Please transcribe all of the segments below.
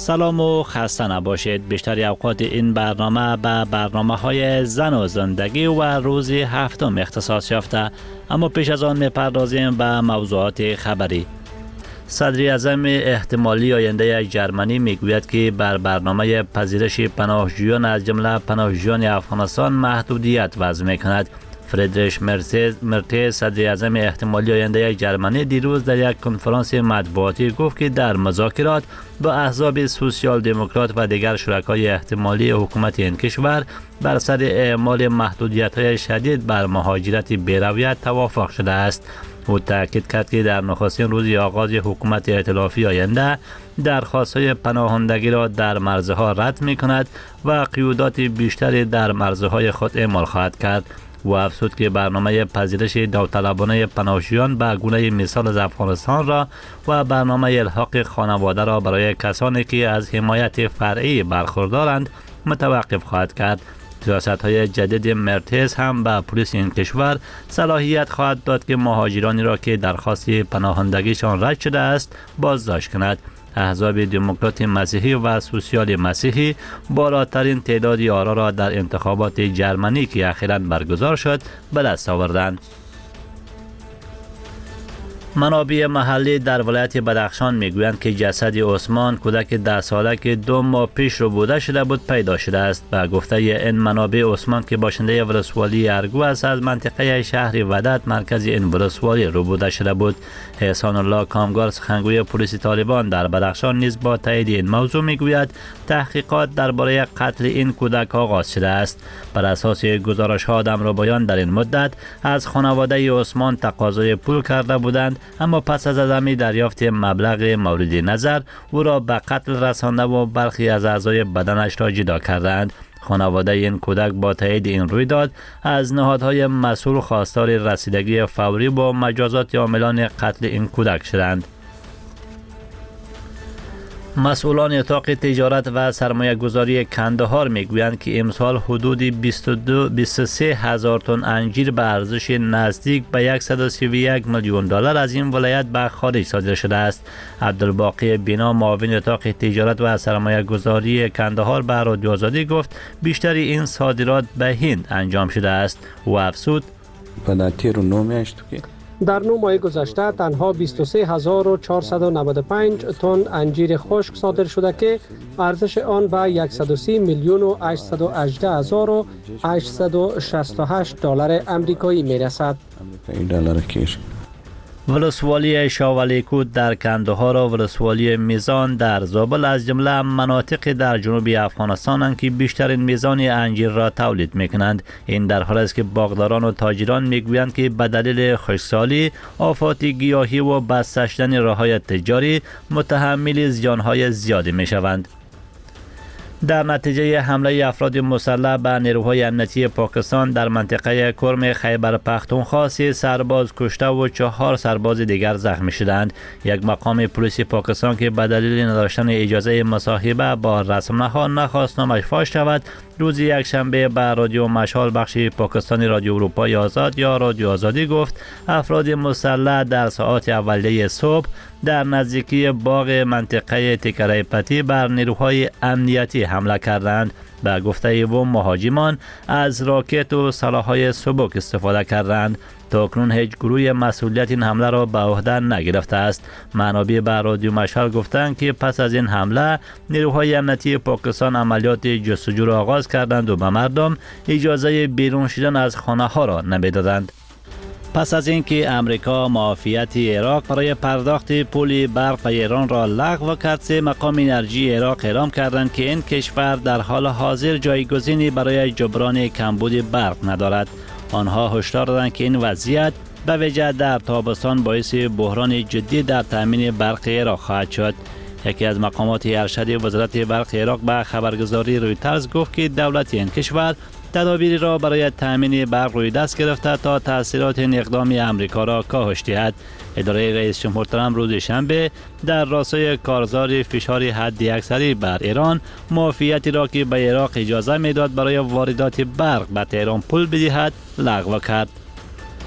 سلام و خسته نباشید. بیشتر اوقات این برنامه به برنامه‌های زن و زندگی و روز هفتم اختصاص یافته، اما پیش از آن می‌پردازیم به موضوعات خبری. صدر اعظم احتمالی آینده جرمنی میگوید که بر برنامه پذیرش پناهجویان از جمله پناهجویان افغانستان محدودیت وضع می‌کند. فریدریش مرتز، صدر اعظم احتمالی آینده جرمنی، دیروز در یک کنفرانس مطبوعاتی گفت که در مذاکرات با احزاب سوسیال دموکرات و دیگر شرکای احتمالی حکومت این کشور بر سر اعمال محدودیت‌های شدید بر مهاجرت بی‌رویت توافق شده است. او تاکید کرد که در نخستین روز آغاز حکومت ائتلافی آینده درخواست‌های پناهندگی را در مرزها رد می‌کند و قیودات بیشتری در مرزهای خود اعمال خواهد کرد. و افزود که برنامه پذیرش داوطلبانه پناهجویان به گونه مثال از افغانستان را و برنامه الحاق خانواده را برای کسانی که از حمایت فرعی برخوردارند متوقف خواهد کرد. سیاست‌های جدید مرتز هم به پلیس این کشور صلاحیت خواهد داد که مهاجرانی را که درخواست پناهندگیشان رد شده است بازداشت کند. احزاب دموکرات مسیحی و سوسیال مسیحی بالاترین تعداد آرا را در انتخابات جرمنی که اخیراً برگزار شد به دست آوردند. منابع محلی در ولایت بدخشان میگویند که جسد عثمان، کودک 10 ساله که 2 ماه پیش ربوده شده بود، پیدا شده است. به گفته این منابع، عثمان که باشنده ولسوالی ارگو است، از منطقه شهر ودت مرکز این ولسوالی ربوده شده بود. احسان الله کامگار، سخنگوی پلیس طالبان در بدخشان، نیز با تایید این موضوع میگوید تحقیقات درباره قتل این کودک آغاز شده است. بر اساس گزارش ها دمروبایان در این مدت از خانواده عثمان تقاضای پول کرده بودند، اما پس از عدم دریافت مبلغ مورد نظر او را به قتل رسانده و برخی از اعضای بدنش را جدا کردند. خانواده این کودک با تایید این رویداد از نهادهای مسئول خواستار رسیدگی فوری با مجازات عاملان قتل این کودک شدند. مسئولان اتاق تجارت و سرمایه گذاری کندهار میگویند که امسال حدود 23 هزار تن انجیر به ارزش نزدیک به 131 میلیون دلار از این ولایت به خارج صادر شده است. عبدالباقی بینا، معاون اتاق تجارت و سرمایه گذاری کندهار، به رادیو آزادی گفت بیشتر این صادرات به هند انجام شده است. و افزود در 9 ماه گذشته تنها 23495 تن انجیر خشک صادر شده که ارزش آن به 130 میلیون و 818 هزار و 868 دلار امریکایی می رسد. ولسوالی شاولیکوت در کندهار و ولسوالی میزان در زابل از جمله مناطق در جنوب افغانستان که بیشترین میزان انجیر را تولید میکنند. این در حالی است که باغداران و تاجران میگویند که به دلیل خشکسالی، آفات گیاهی و بسته شدن راه‌های تجاری متحمل زیانهای زیادی میشوند. در نتیجه حمله افراد مسلح به نیروهای امنیتی پاکستان در منطقه کرم خیبر پختونخوا، 3 سرباز کشته و 4 سرباز دیگر زخمی شدند. یک مقام پلیس پاکستان که به دلیل نداشتن اجازه مصاحبه با رسانه‌ها نخواست نامش فاش شود، روز یکشنبه به رادیو مشال بخش پاکستانی رادیو اروپای آزاد یا رادیو آزادی گفت افراد مسلح در ساعات اولیه صبح در نزدیکی باغ منطقه تکره پتی بر نیروهای امنیتی حمله کردند. به گفته او مهاجمان از راکت و سلاح‌های سبک استفاده کردند. تا اکنون هیچ گروه مسئولیت این حمله را به عهده نگرفته است. منابع به رادیو مشال گفتند که پس از این حمله نیروهای امنیتی پاکستان عملیات جستجو را آغاز کردند و به مردم اجازه بیرون شدن از خانه ها را نمیدادند. پس از اینکه امریکا معافیت عراق برای پرداخت پول برق به ایران را لغو کرد، 3 مقام انرژی عراق اعلام کردند که این کشور در حال حاضر جایگزینی برای جبران کمبود برق ندارد. آنها هشدار دادند که این وضعیت به ویژه در تابستان باعث بحران جدی در تامین برق عراق خواهد شد. یکی از مقامات ارشد وزارت برق عراق به خبرگزاری رویترز گفت که دولت این کشور تدابیری را برای تامین برق روی دست گرفته تا تاثیرات این اقدام امریکا را کاهش دهد. اداره رئیس جمهور ترامپ روز شنبه در راستای کارزار فشار حداکثری بر ایران، معافیتی را که به عراق اجازه میداد برای واردات برق به تهران پول بدهد لغو کرد.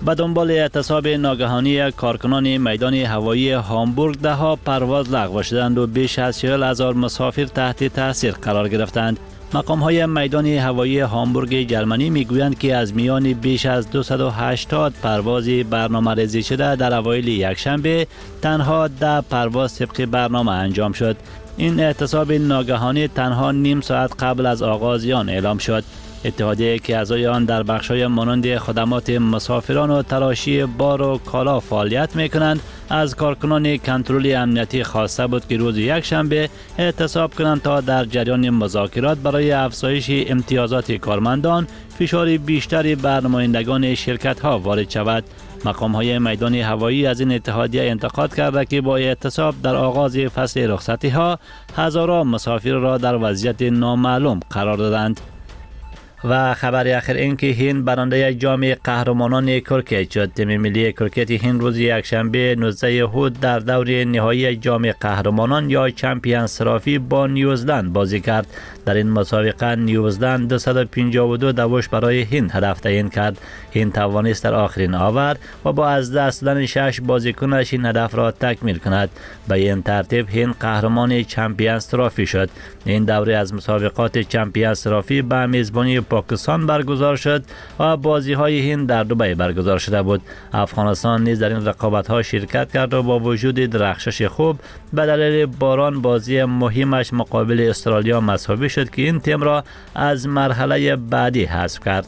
به دنبال اعتصاب ناگهانی کارکنان میدان هوایی هامبورگ دهها پرواز لغو شدند و بیش از 40,000 مسافر تحت تاثیر قرار گرفتند. مقام‌های میدان هوایی هامبورگ جرمنی میگویند که از میان بیش از 280 پرواز برنامه‌ریزی شده در اوایل یکشنبه تنها 10 پرواز طبق برنامه انجام شد. این اعتصاب ناگهانی تنها نیم ساعت قبل از آغاز آن اعلام شد. اتحادیه که اعضای آن در بخش‌های مانند خدمات مسافران و تراشی بار و کالا فعالیت می‌کنند، از کارکنان کنترل امنیتی خواسته بود که روز یکشنبه اعتصاب کنند تا در جریان مذاکرات برای افزایش امتیازات کارمندان فشار بیشتری بر نمایندگان شرکت‌ها وارد شود. مقام‌های میدان هوایی از این اتحادیه انتقاد کرده که با اعتصاب در آغاز فصل رخصتی‌ها هزاران مسافر را در وضعیت نامعلوم قرار دادند. و خبر آخر این که هند برنده جام قهرمانان کرکت شد. تیم ملی کرکت هند روز یکشنبه 19 اود در دور نهایی جام قهرمانان یا چمپیونز ترافی با نیوزلند بازی کرد. در این مسابقه نیوزلند 252 دوش برای هند هدف تعیین کرد. هند توانست در آخرین آور و با از دست دادن 6 بازیکنش این هدف را تکمیل کند. به این ترتیب هند قهرمان چمپیونز ترافی شد. این دوره از مسابقات چمپیونز ترافی به میزبانی پاکستان برگزار شد و بازی های هند در دبی برگزار شده بود. افغانستان نیز در این رقابت ها شرکت کرد و با وجود درخشش خوب به دلیل باران بازی مهمش مقابل استرالیا مساوی شد که این تیم را از مرحله بعدی حذف کرد.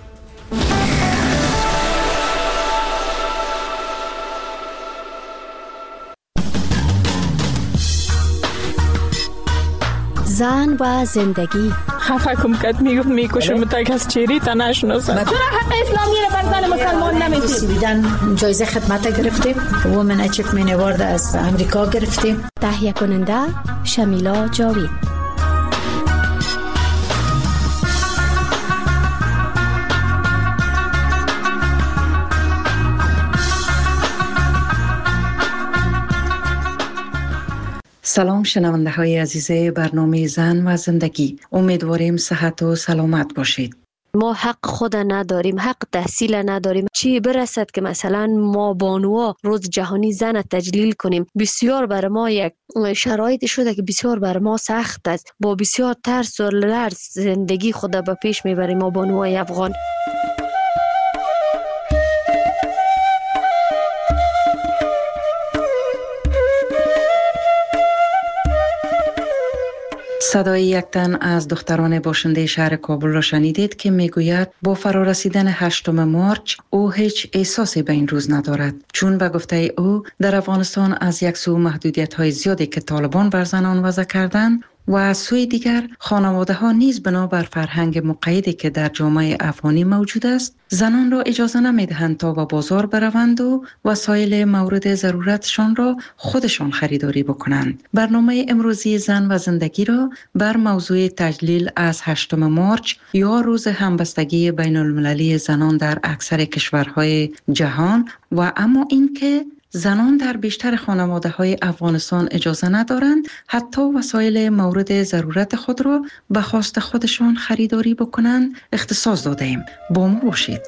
زن و زندگی. خفکم کد میکشم تک از چیری تا نشناسم. چرا حق اسلامی را بر زن مسلمان نمیدید؟ سویدن جایزه خدمت گرفتیم. وومن اچیومنت اوارد از امریکا گرفتیم. تهیه کننده شمیلا جاوید. سلام شنونده های عزیز برنامه زن و زندگی، امیدواریم صحت و سلامت باشید. ما حق خود نداریم، حق تحصیل نداریم. چی برسد که مثلا ما بانوها روز جهانی زن تجلیل کنیم؟ بسیار بر ما یک شرایط شده که بسیار بر ما سخت است. با بسیار ترس و لرز زندگی خود به پیش میبریم ما بانوهای افغان. صدای یک تن از دختران باشنده شهر کابل را شنیدید که میگوید با فرارسیدن 8 مارچ او هیچ احساسی به این روز ندارد، چون به گفته او در افغانستان از یک سو محدودیت‌های زیادی که طالبان بر زنان وضع کردند و از سوی دیگر خانواده ها نیز بنابر فرهنگ مقیدی که در جامعه افغانی موجود است زنان را اجازه نمیدهند تا به بازار بروند و وسایل مورد ضرورتشان را خودشان خریداری بکنند. برنامه امروزی زن و زندگی را بر موضوع تجلیل از 8 مارچ یا روز همبستگی بین المللی زنان در اکثر کشورهای جهان و اما اینکه زنان در بیشتر خانواده‌های افغانستان اجازه ندارند حتی وسایل مورد ضرورت خود را به خواست خودشان خریداری بکنند اختصاص دادیم. با ما باشید.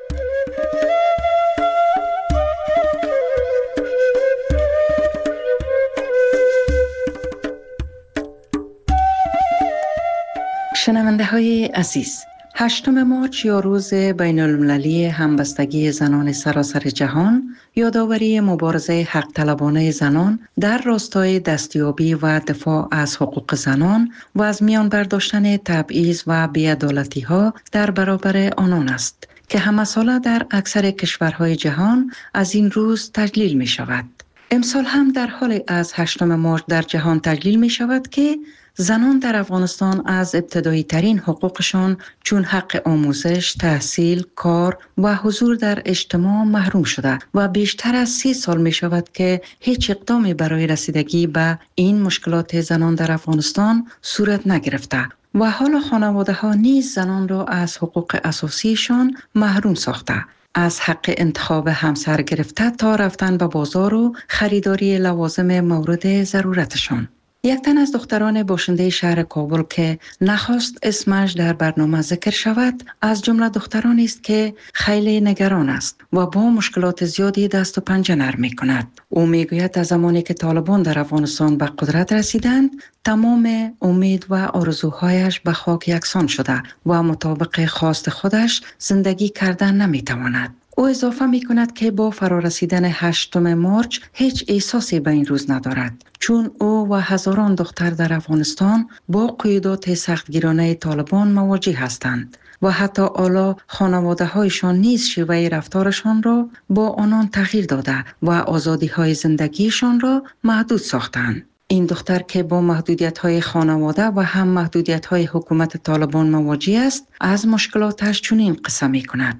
شنونده های عزیز، 8 مارچ یا روز بین المللی همبستگی زنان سراسر جهان یادآوری مبارزه حق طلبانه زنان در راستای دستیابی و دفاع از حقوق زنان و از میان برداشتن تبعیض و بی‌عدالتی ها در برابر آنان است که همه ساله در اکثر کشورهای جهان از این روز تجلیل می شود. امسال هم در حال از 8 مارچ در جهان تجلیل می شود که زنان در افغانستان از ابتدایی ترین حقوقشان چون حق آموزش، تحصیل، کار و حضور در اجتماع محروم شده و بیشتر از 30 سال می شود که هیچ اقدامی برای رسیدگی به این مشکلات زنان در افغانستان صورت نگرفته و حالا خانواده ها نیز زنان را از حقوق اساسیشان محروم ساخته، از حق انتخاب همسر گرفته تا رفتن به بازار و خریداری لوازم مورد ضرورتشان. یک تن از دختران باشنده شهر کابل که نخواست اسمش در برنامه ذکر شود، از جمله دخترانی است که خیلی نگران است و با مشکلات زیادی دست و پنجه نرم می‌کند. او میگوید از زمانی که طالبان در افغانستان به قدرت رسیدند، تمام امید و آرزوهایش به خاک یکسان شده و مطابق خواست خودش زندگی کردن نمی‌تواند. او اضافه می کند که با فرارسیدن 8 مارچ هیچ احساسی به این روز ندارد، چون او و هزاران دختر در افغانستان با قیودات سختگیرانه طالبان مواجه هستند و حتی حالا خانواده هایشان نیز شیوه رفتارشان را با آنان تغییر داده و آزادی های زندگیشان را محدود ساختند. این دختر که با محدودیت های خانواده و هم محدودیت های حکومت طالبان مواجه است، از مشکلاتش چنین قصه می کند.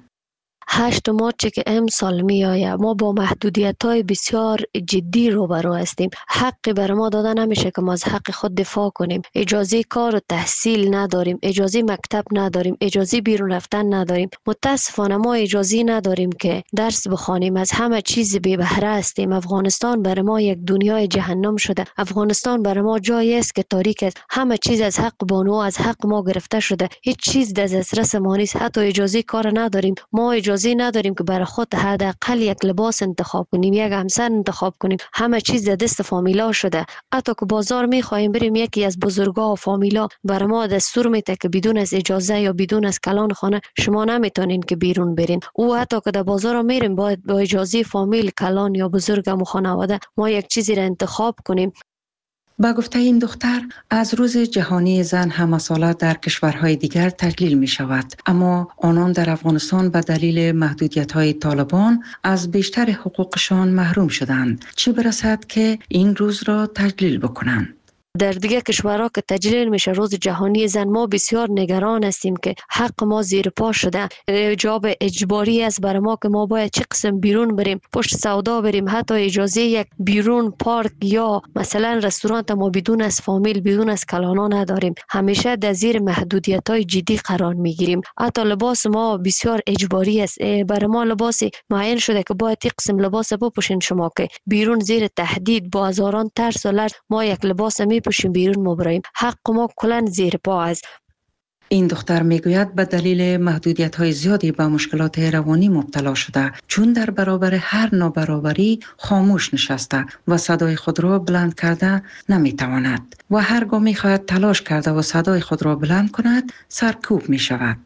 8 مارچ که امسال می آید، ما با محدودیت های بسیار جدی روبرو هستیم. حقی بر ما داده نمیشه که ما از حق خود دفاع کنیم. اجازه کار و تحصیل نداریم، اجازه مکتب نداریم، اجازه بیرون رفتن نداریم. متاسفانه ما اجازه نداریم که درس بخوانیم. از همه چیز بی بهره هستیم. افغانستان بر ما یک دنیای جهنم شده. افغانستان بر ما جایی است که تاریک است. همه چیز از حق بانو، از حق ما گرفته شده. هیچ چیز در دسترس ما نیست. حتی اجازه کار نداریم. ما اجازه نداریم که برای خود حداقل یک لباس انتخاب کنیم، یک همسر انتخاب کنیم. همه چیز در دست فامیلا شده. حتی که بازار میخوایم بریم، یکی از بزرگا و فامیلا برای ما دستور میده که بدون از اجازه یا بدون از کلان خانه شما نمیتونین که بیرون برین. او حتی که در بازار میریم باید با اجازه فامیل، کلان یا بزرگم و خانواده ما یک چیزی را انتخاب کنیم. با گفته این دختر، از روز جهانی زن هم‌اصالت در کشورهای دیگر تجلیل می شود، اما آنان در افغانستان به دلیل محدودیت‌های طالبان از بیشتر حقوقشان محروم شدند، چه برسد که این روز را تجلیل بکنند. در دیگه کشورها که تجلیل میشه روز جهانی زن، ما بسیار نگران هستیم که حق ما زیر پا شده. جاب اجباری است برای ما که ما باید چه قسم بیرون بریم، پشت سودا بریم، حتی اجازه یک بیرون پارک یا مثلا رستوران ما بدون از فامیل، بدون از کلانا نداریم. همیشه در زیر محدودیت‌های جدی قرار میگیریم. حتی لباس ما بسیار اجباری است. برای ما لباس معین شده که باید یک قسم لباس بپوشین شما که بیرون زیر تهدید با هزاران ترس و لرز ما یک لباس پوشیم بیرون مبراییم. حق ما کلن زیر پا است. این دختر میگوید به دلیل محدودیت‌های زیادی به مشکلات روانی مبتلا شده، چون در برابر هر نابرابری خاموش نشسته و صدای خود را بلند کرده نمیتواند و هرگاه میخواهد تلاش کرده و صدای خود را بلند کند سرکوب میشود.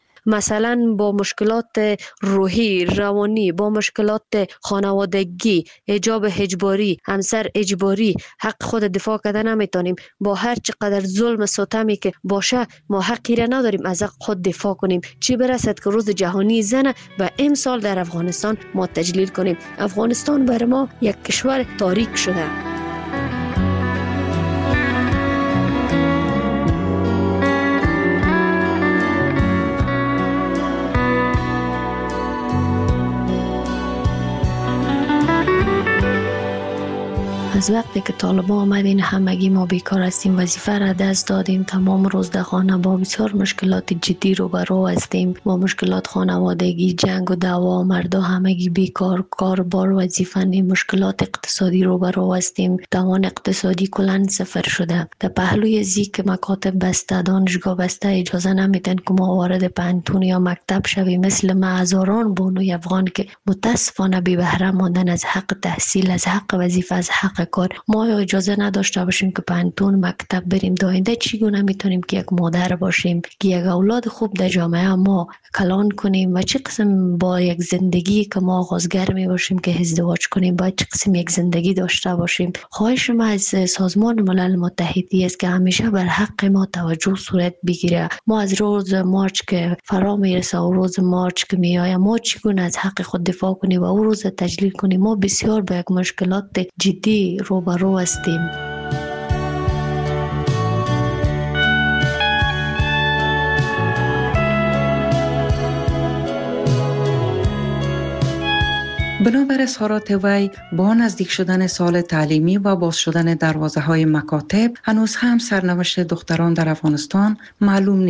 مثلا با مشکلات روحی، روانی، با مشکلات خانوادگی، حجاب اجباری، همسر اجباری، حق خود دفاع کردن نمیتونیم. با هر چقدر ظلم و ستمی که باشه ما حقی را نداریم از حق خود دفاع کنیم. چی برسد که روز جهانی زن و امسال در افغانستان ما تجلیل کنیم. افغانستان برای ما یک کشور تاریک شده. از وقتی که طالبان آمدین همگی ما بیکار هستیم، وظیفه را دست دادیم، تمام روز در خانه با بسیار مشکلات جدی روبرو هستیم، با مشکلات خانوادگی، جنگ و دعوا، مردا همگی بیکار، کاربار وظیفه نیم، مشکلات اقتصادی روبرو هستیم. توان اقتصادی کلان صفر شده. در پهلوی زیک مکاتب بسته، دانشگاه بسته، اجازه نمیدن که ما وارد پانتون یا مکتب شویم. مثل ما هزاران بانوی افغان که متاسفانه بی بهره ماندن از حق تحصیل، از حق وظیفه، از حق کار. ما اجازه نداشته باشیم که پانتون مکتب بریم. داینده چگونه میتونیم که یک مادر باشیم که یک اولاد خوب در جامعه ما کلان کنیم و چه قسم با یک زندگی که ما آغازگر می باشیم که ازدواج کنیم باید چه قسم یک زندگی داشته باشیم. خواهش ما از سازمان ملل متحدی است که همیشه بر حق ما توجه صورت بگیره. ما از روز مارچ که فرا میرسه و روز مارچ که میآید ما چگونه از حق خود دفاع کنیم و او روز تجلیل کنیم. ما بسیار با یک مشکلات جدی روبرو هستیم. بنابر اظهارات وی با نزدیک شدن سال تعلیمی و باز شدن دروازه های مکاتب هنوز هم سرنوشت دختران در افغانستان معلوم نیست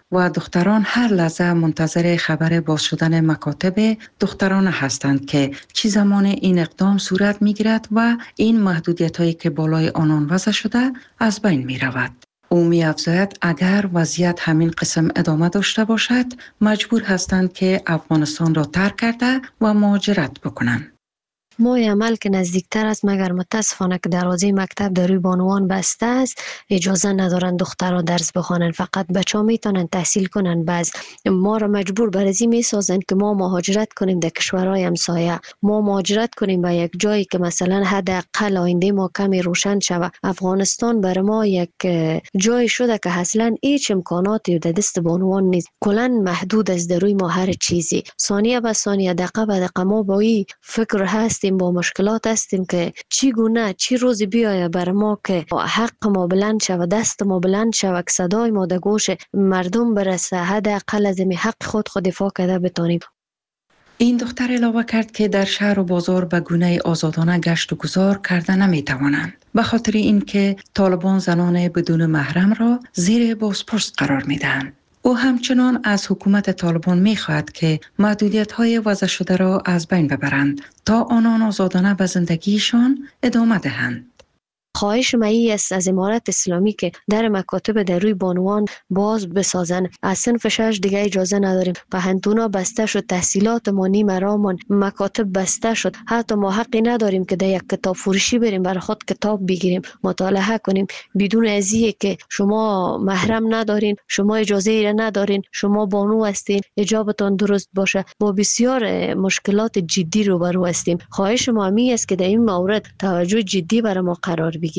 و دختران هر لحظه منتظر خبر باز شدن مکاتب دختران هستند که چه زمان این اقدام صورت می گیرد و این محدودیت هایی که بالای آنان وضع شده از بین می رود. او می افزاید اگر وضعیت همین قسم ادامه داشته باشد مجبور هستند که افغانستان را ترک کرده و مهاجرت بکنند. ماه عمل که نزدیکتر است مگر متاسفانه که دروازه مکتب در روی بانوان بسته است، اجازه ندارن دخترها درس بخوانن، فقط بچه‌ها میتونن تحصیل کنن. بعض ما را مجبور بر ازی میسازن که ما مهاجرت کنیم در کشورهای همسایه، ما مهاجرت کنیم به یک جایی که مثلا حداقل آینده ما کمی روشن شود. افغانستان بر ما یک جای شده که اصلا هیچ امکاناتی در دست بانوان نیست، کلا محدود است در روی ما هر چیزی. ثانیه به ثانیه، دقیقه به دقیقه ما با این فکر هستیم، با مشکلات هستیم که چی گونه چی روزی بیایه بر ما که حق ما بلند شود، دست ما بلند شود، که صدای ما در گوش مردم برسه، حداقل از این حق خود دفاع کرده بتانیم. این دختر علاوه کرد که در شهر و بازار به گونه آزادانه گشت و گذار کرده نمیتوانند، به خاطر اینکه طالبان زنان بدون محرم را زیر بازپرس قرار میدهند. او همچنان از حکومت طالبان می‌خواهد که محدودیت‌های وضع شده را از بین ببرند تا آنان آزادانه به زندگیشان ادامه دهند. خواهش ما است از امارت اسلامی که در مکاتب در روی بانوان باز بسازن. از صنف 6 دیگه اجازه نداریم. پهنتونا بسته شد، تحصیلات ما نیم رامان، مکاتب بسته شد. حتی ما حقی نداریم که در یک کتاب فروشی بریم برای خود کتاب بگیریم مطالعه کنیم بدون ازیه که شما محرم ندارین، شما اجازه ای ندارین، شما بانو هستین، حجابتان درست باشه. با بسیار مشکلات جدی روبرو هستیم. خواهش ما است که در این مورد توجه جدی برای ما قرار بگیره.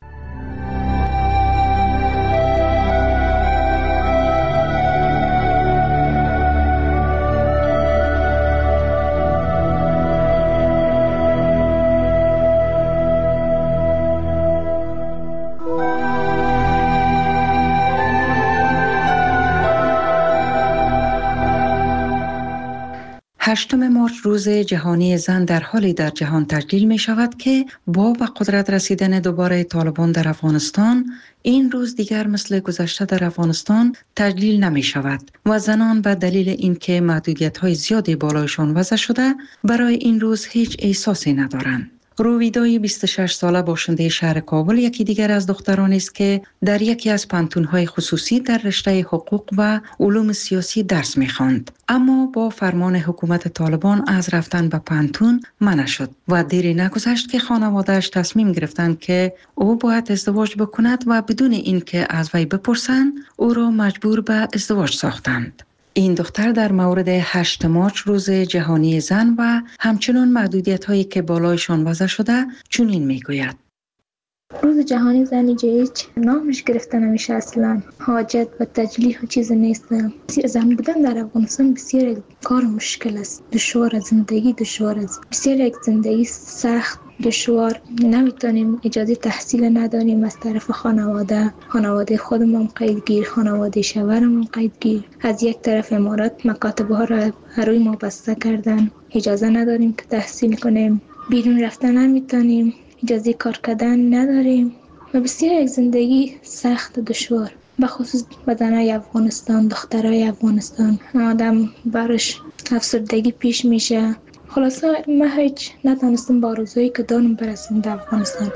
هشتم مارچ روز جهانی زن در حالی در جهان تجلیل می شود که با به قدرت رسیدن دوباره طالبان در افغانستان این روز دیگر مثل گذشته در افغانستان تجلیل نمی شود و زنان به دلیل اینکه محدودیت‌های زیادی بالایشان وضع شده برای این روز هیچ احساسی ندارند. رویدای 26 ساله باشنده شهر کابل یکی دیگر از دخترانی است که در یکی از پانتون‌های خصوصی در رشته حقوق و علوم سیاسی درس می‌خواند، اما با فرمان حکومت طالبان از رفتن به پانتون منع شد و دیری نگذشت که خانواده‌اش تصمیم گرفتند که او باید ازدواج بکند و بدون اینکه از وی بپرسند او را مجبور به ازدواج ساختند. این دختر در مورد 8 مارچ روز جهانی زن و همچنان محدودیت‌هایی که بالایشان وضع شده چنین میگوید: روز جهانی زن هیچ نامش گرفته نمیشه، اصلا حاجت و تجلیل و چیز نیست. زن بودن در افغانستان بسیار کار مشکل است، دشوار، زندگی دشوار است، بسیار یک زندگی سخت دشوار. نمیتونیم اجازه تحصیل نداریم از طرف خانواده خودمون قیدگیر، خانواده شوهرمون قیدگیر. از یک طرف امارات مکاتب ها را روی ما بسته کردن، اجازه نداریم که تحصیل کنیم، بیرون رفتن نمیتونیم، اجازه کار کردن نداریم و بسیار یک زندگی سخت و دشوار. به خصوص زنای افغانستان، دخترای افغانستان، آدم برش افسردگی پیش میشه. خلاصه من هیچ نتونستم با آرزویی که دارم برسم در افغانستان.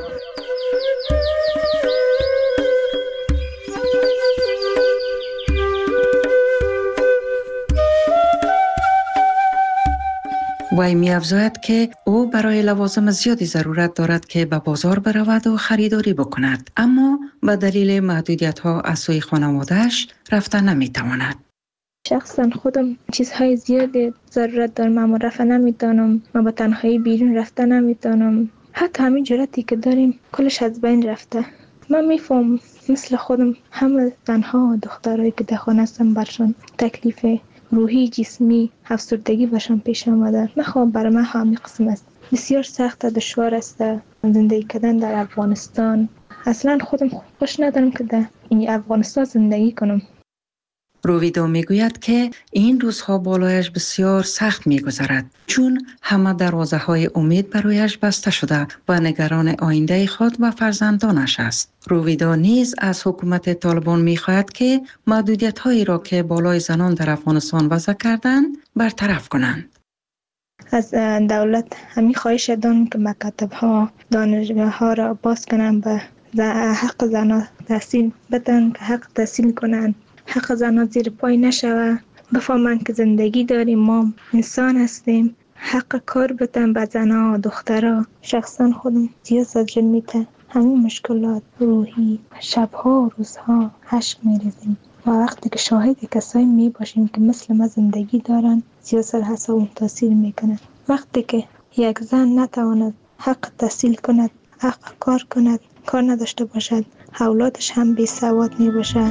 وی می افزاید که او برای لوازم زیادی ضرورت دارد که به بازار برود و خریداری بکند، اما به دلیل محدودیت‌ها از سوی خانواده‌اش رفتن نمی‌تواند. شخصا خودم چیزهای زیادی ضرورت دارم، اما رفتن نمیتونم. من با تنهایی بیرون رفتن نمیتونم. حتی همین جرأتی که داریم کلش از بین رفته. من میفهم مثل خودم همه زنها و دخترایی که در خانه هستن برشان تکلیف روحی، جسمی، افسردگی برشان پیش آمده. من برای من همین قسم است. بسیار سخت و دشوار است زندگی کردن در افغانستان. اصلا خودم خوش ندارم که در این افغانستان زندگی کنم. رویدا میگوید که این روزها بالایش بسیار سخت میگذرد چون همه دروازه های امید برایش بسته شده و نگران آینده خود و فرزندانش است. رویدا نیز از حکومت طالبان میخواهد که محدودیت هایی را که بالای زنان در افغانستان وضع کردند برطرف کنند. از دولت همین خواهش دارم که مکاتب ها دانشگاه ها را باز کنند و حق زنان تحصیل بدن که حق تحصیل کنند، حق زنان زیر پای نشود، بفهمند که زندگی داریم، ما انسان هستیم، حق کار بدن به زنان و دخترها. شخصا خودم زیاد زجر میته، همین مشکلات روحی شبها و روزها اشک میریزیم و وقتی که شاهد کسایی می باشیم که مثل ما زندگی دارن زیاد سر حساب تاثیر میکنه. وقتی که یک زن نتواند حق تحصیل کند، حق کار کند، کار نداشته باشد، اولادش هم بی سواد می باشد.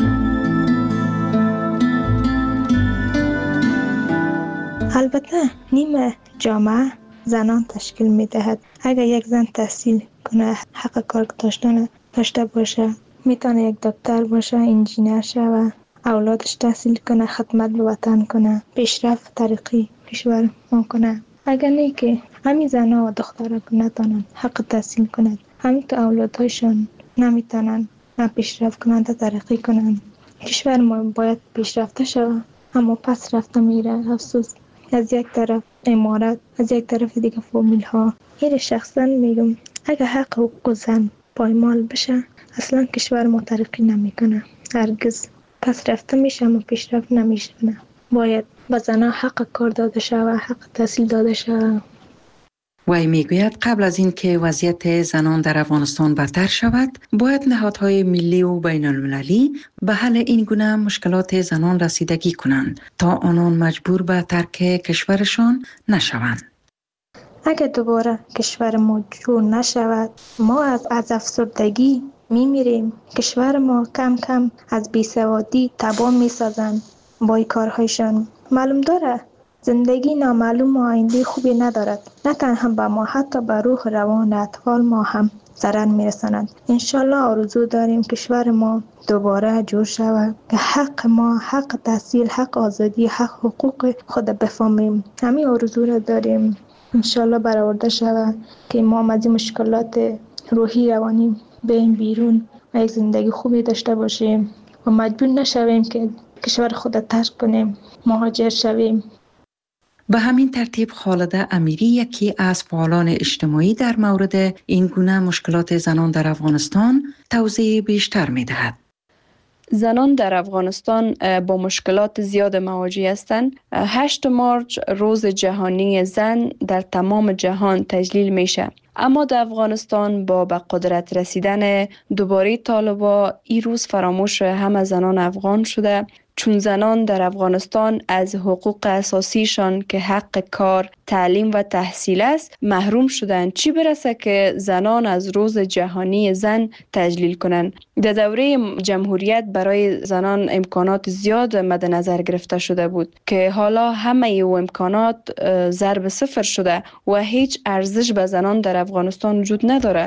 البته نیم جامعه زنان تشکیل می دهد. اگر یک زن تحصیل کنه، حق کار داشته باشه، میتونه یک دکتر باشه، انجینر شه، اولادش تحصیل کنه، خدمت به وطن کنه، پیشرفت ترقی کشور ما کنه. اگر نه که همین زنها و دخترها که نتونن حق تحصیل کنند، همین تو اولادهایشان نمیتونن پیشرفت کنند، ترقی کنند. کشور ما باید پیشرفته شود اما پس رفته میره. افسوس، از یک طرف امارات، از یک طرف دیگه فامیل ها. این شخصا میگم اگر حق حقوق زن پایمال بشه اصلا کشور ما ترقی نمیکنه، هرگز پس رفته میشه اما پیشرفت نمیشه. باید به زنها حق کار داده شود، حق تحصیل داده شود. وی میگوید قبل از این که وضعیت زنان در افغانستان بدتر شود، باید نهادهای ملی و بین المللی به حل این گونه مشکلات زنان رسیدگی کنند تا آنان مجبور به ترک کشورشان نشوند. اگر دوباره کشور ما جور نشود، ما از افسردگی میمیریم. کشور ما کم کم از بیسوادی تباه میسازند با این کارهایشان. معلوم داره زندگی نامعلوم و آینده خوبی ندارد، نه تنها به ما، حتی به روح روان اطفال ما هم ضرر میرساند. انشالله آرزو داریم کشور ما دوباره جور شود که حق ما، حق تحصیل، حق آزادی، حق حقوق خود بفهمیم. همین آرزو را داریم. انشالله برآورده شود که ما از این مشکلات روحی روانی بریم بیرون و یک زندگی خوبی داشته باشیم و مجبور نشویم که کشور خود ترک کنیم، مهاجر شویم. به همین ترتیب خالده امیری، یکی از فعالان اجتماعی، در مورد این گونه مشکلات زنان در افغانستان توضیح بیشتر می دهد. زنان در افغانستان با مشکلات زیاد مواجه هستند. 8 مارچ روز جهانی زن در تمام جهان تجلیل میشه. اما در افغانستان با به قدرت رسیدن دوباره طالبا این روز فراموش همه زنان افغان شده، چون زنان در افغانستان از حقوق اساسیشان که حق کار، تعلیم و تحصیل است محروم شدند، چی برسه که زنان از روز جهانی زن تجلیل کنند. در دوره جمهوریت برای زنان امکانات زیاد مد نظر گرفته شده بود که حالا همه او امکانات ضرب صفر شده و هیچ ارزش به زنان در افغانستان وجود نداره.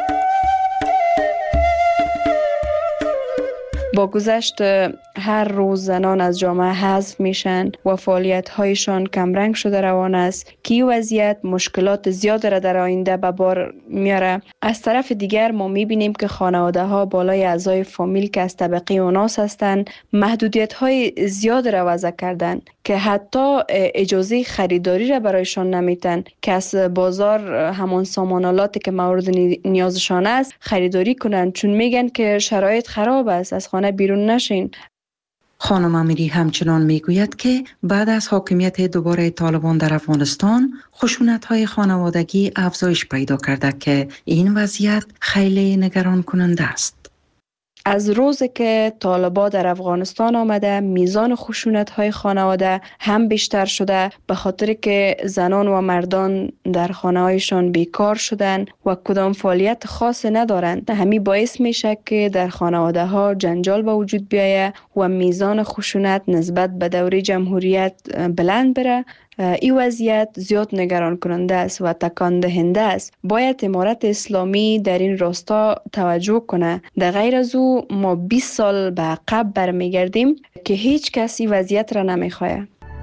با گذشت هر روز زنان از جامعه حذف میشن و فعالیت‌هایشان کمرنگ شده روان است که این وضعیت مشکلات زیاد را در آینده به بار میاره. از طرف دیگر ما میبینیم که خانواده‌ها بالای اعضای فامیل که از طبقه اوناس هستند محدودیت‌های زیاد را وضع کردن که حتی اجازه خریداری را برایشان نمیتن که از بازار همان سامانالاتی که مورد نیازشان است خریداری کنند، چون میگن که شرایط خراب است، از خانه بیرون نشین. خانم امیری همچنان میگوید که بعد از حاکمیت دوباره طالبان در افغانستان خشونت‌های خانوادگی افزایش پیدا کرده که این وضعیت خیلی نگران کننده است. از روزی که طالبان در افغانستان آمده میزان خشونت‌های خانواده هم بیشتر شده، به خاطر که زنان و مردان در خانه‌هایشان بیکار شدن و کدام فعالیت خاص ندارند. همین باعث میشه که در خانواده‌ها جنجال به وجود بیاید و میزان خشونت نسبت به دوره جمهوریت بلند بره. این وضعیت زیاد نگران کننده است و تکان دهنده است. باید امارت اسلامی در این راستا توجه کنه. در غیر از او ما 20 سال به عقب برمیگردیم که هیچ کسی وضعیت را نمیخواه.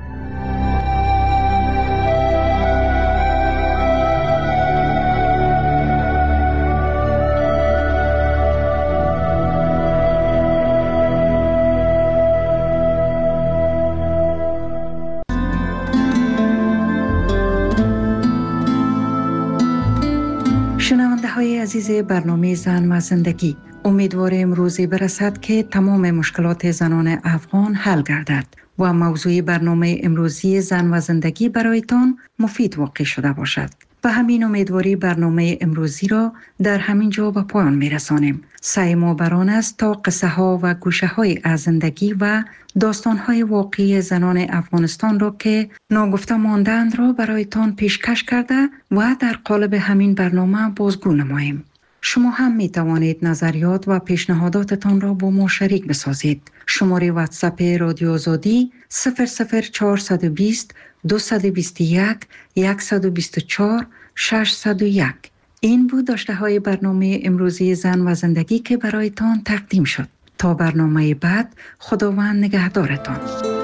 شنونده های عزیز برنامه زن و زندگی، امیدواریم روزی برسد که تمام مشکلات زنان افغان حل گردد و موضوع برنامه امروزی زن و زندگی برایتان مفید واقع شده باشد. به همین امیدواری برنامه امروزی را در همین جا به پایان میرسانیم. سعی ما بر آن است تا قصه ها و گوشه های از زندگی و داستان های واقعی زنان افغانستان را که ناگفته ماندند را برایتان پیشکش کرده و در قالب همین برنامه بازگو نماییم. شما هم می توانید نظریات و پیشنهاداتتان را با ما شریک بسازید. شماره واتساپ رادیو آزادی 00420 221 124 601. این بود داشته های برنامه امروزی زن و زندگی که برایتان تقدیم شد. تا برنامه بعد، خداوند نگهدارتان.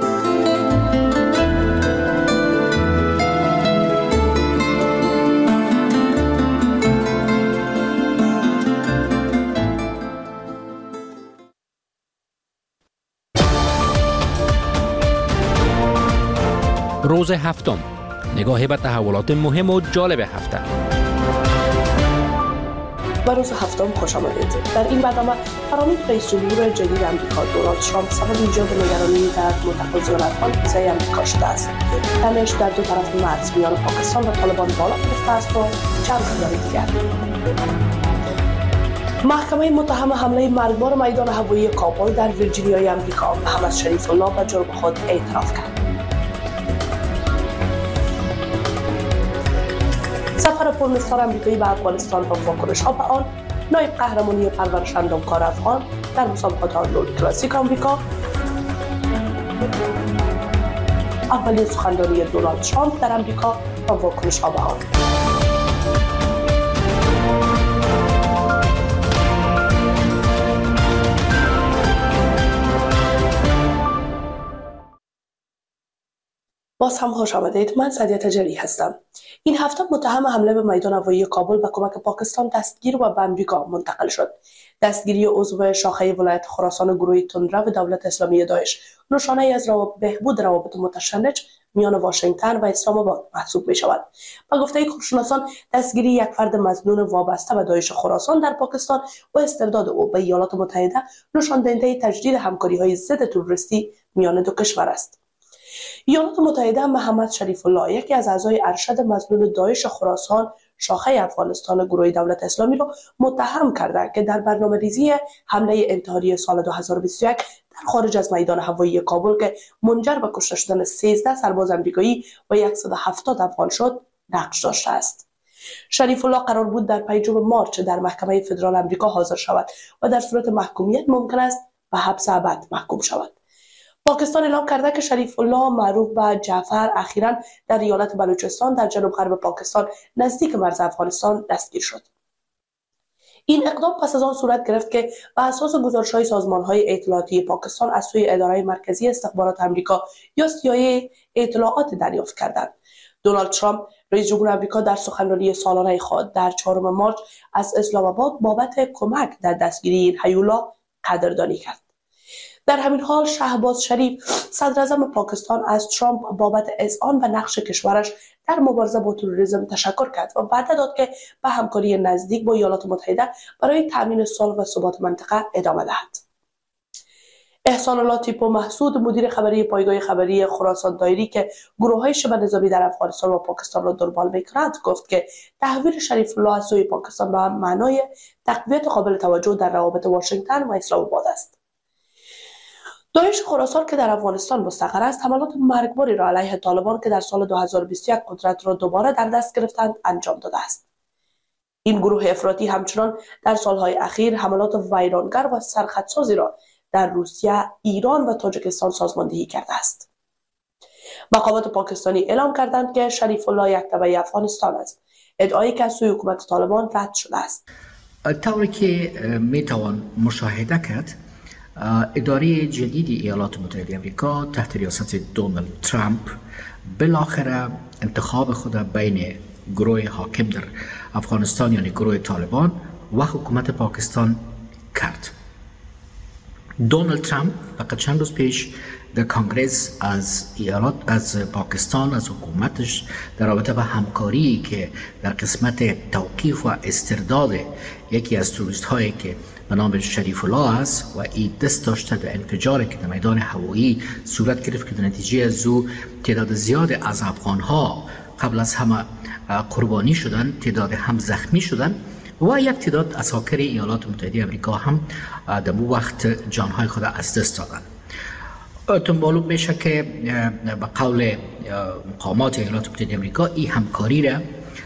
روز هفتم، نگاهی به تحولات مهم و جالب هفته. به روز هفتم خوش آمدید. در این برنامه فراموش رئیس جمهور جدید آمریکا دونالد ترامپ سبب ایجاد نگرانی در متخاذلان افغان ویزای آمریکا شده است. تنش در دو طرف مرز میان پاکستان و طالبان بالا گرفته است و چند خبر دیگر. محکمه متهم حمله مرگبار میدان هوایی کابل در ویرجینیای آمریکا محمد شریف الله به جرم خود اعتراف کرد. سفر پرمستار آمریکایی به افغانستان و واکنش ها به آن، نایب قهرمانی پرورش اندامکار افغان در مسابقات آرنولد کلاسیک آمریکا، اولین سخنرانی دونالد ترامپ در آمریکا و واکنش ها به آن. باز هم خوش آمدید. من سعدیه تجلی هستم. این هفته متهم حمله به میدان هوایی کابل به کمک پاکستان دستگیر و به امریکا منتقل شد. دستگیری عضو شاخه ولایت خراسان گروه تندرو دولت اسلامی داعش نشانه از بهبود روابط متشنج میان واشنگتن و اسلام آباد محسوب می شود. با گفته کارشناسان، دستگیری یک فرد مظنون وابسته به داعش خراسان در پاکستان و استرداد او به ایالات متحده نشان دهنده تجدید همکاری‌های ضد تروریستی میان دو کشور است. ایالات متحده محمد شریف الله، یکی از اعضای ارشد مظنون داعش خراسان شاخه افغانستان گروه دولت اسلامی را متهم کرده که در برنامه‌ریزی حمله انتحاری سال 2021 در خارج از میدان هوایی کابل که منجر به کشته شدن 13 سرباز آمریکایی و 170 افغان شد نقش داشته است. شریف الله قرار بود در 5 مارس در محکمه فدرال آمریکا حاضر شود و در صورت محکومیت ممکن است به حبس ابد محکوم شود. پاکستان اعلام کرده که شریف الله معروف به جعفر اخیراً در ایالت بلوچستان در جنوب غرب پاکستان نزدیک مرز افغانستان دستگیر شد. این اقدام پس از آن صورت گرفت که بر اساس گزارش‌های سازمان‌های اطلاعاتی پاکستان از سوی اداره مرکزی استخبارات آمریکا یا CIA اطلاعات دریافت کردند. دونالد ترامپ رئیس جمهور آمریکا در سخنرانی سالانه خود در 4 مارس از اسلام آباد بابت کمک در دستگیری این هیولا قدردانی کرد. در همین حال شهباز شریف صدر اعظم پاکستان از ترامپ بابت اذعان و نقش کشورش در مبارزه با تروریسم تشکر کرد و وعده داد که به همکاری نزدیک با ایالات متحده برای تامین صلح و ثبات منطقه ادامه دهد. احسان الله تیپو محسود، مدیر خبری پایگاه خبری خراسان دایری که گروه‌های شبه نظامی در افغانستان و پاکستان را دنبال می‌کنند، گفت که تحویل شریف الله از سوی پاکستان به معنای تقویت قابل توجه در روابط واشنگتن و اسلام آباد است. داعش خراسان که در افغانستان مستقر است، حملات مرگباری را علیه طالبان که در سال 2021 قدرت را دوباره در دست گرفتند انجام داده است. این گروه افراطی همچنان در سالهای اخیر حملات ویرانگر و سرخطسازی را در روسیه، ایران و تاجیکستان سازماندهی کرده است. مقامات پاکستانی اعلام کردند که شریف الله یک تبع افغانستان است، ادعایی که از سوی حکومت طالبان رد شده است. طوری که میتوان مشاهده کرد، اداره جدید ایالات متحده آمریکا تحت ریاست دونالد ترامپ بالاخره انتخاب خود بین گروه حاکم در افغانستان یعنی گروه طالبان و حکومت پاکستان کرد. دونالد ترامپ فقط چند روز پیش در کنگره از پاکستان از حکومتش در رابطه با همکاری که در قسمت توقیف و استرداد یکی از تروریست هایی که به نام شریف الله است و این دست داشته در انفجاری که در میدان هوایی صورت گرفت که در نتیجه از او تعداد زیاد از افغان ها قبل از همه قربانی شدن، تعداد هم زخمی شدن و یک تعداد عساکر ایالات متحده آمریکا هم در اون وقت جانهای خود از دست دادن. تو معلوم میشه که به قول مقامات ایالات متحده آمریکا این همکاری را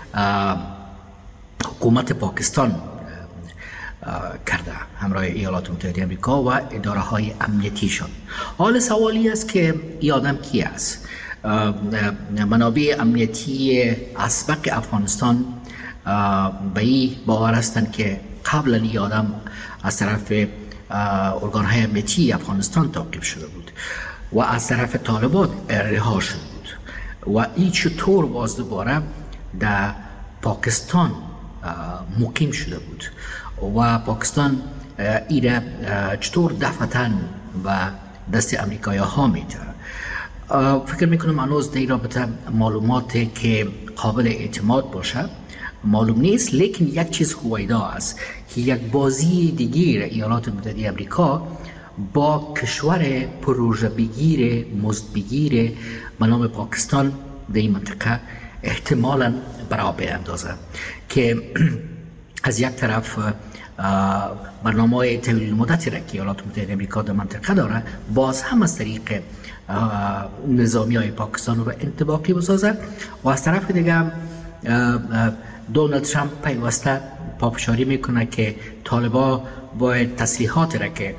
حکومت پاکستان کرده همراه ایالات متحده آمریکا و اداره های امنیتیشان. حال سوالی است که این آدم کی است؟ منابع امنیتی اسبق افغانستان به این باور هستند که قبلا این آدم از طرف ارگان های امنیتی افغانستان تعقیب شده بود و از طرف طالبان رها شده بود و این چطور باز دوباره در پاکستان مقیم شده بود و پاکستان ایره چطور دفعتن و دست امریکایی ها میده. فکر میکنم هنوز در رابطه معلوماتی که قابل اعتماد باشه معلوم نیست، لیکن یک چیز هویدا است که یک بازی دیگر ایالات متحده آمریکا با کشور پروژه بگیر مزد بگیر به نام پاکستان در این منطقه احتمالاً برابر اندازه که از یک طرف برنامه طویل مدتی را که ایالات متحده آمریکا در منطقه داره باز هم از طریق نظامی های پاکستان رو انطباقی بسازه و از طرف دیگه دونالد ترامپ پیوسته پافشاری میکنه که طالبان باید تسلیحات را که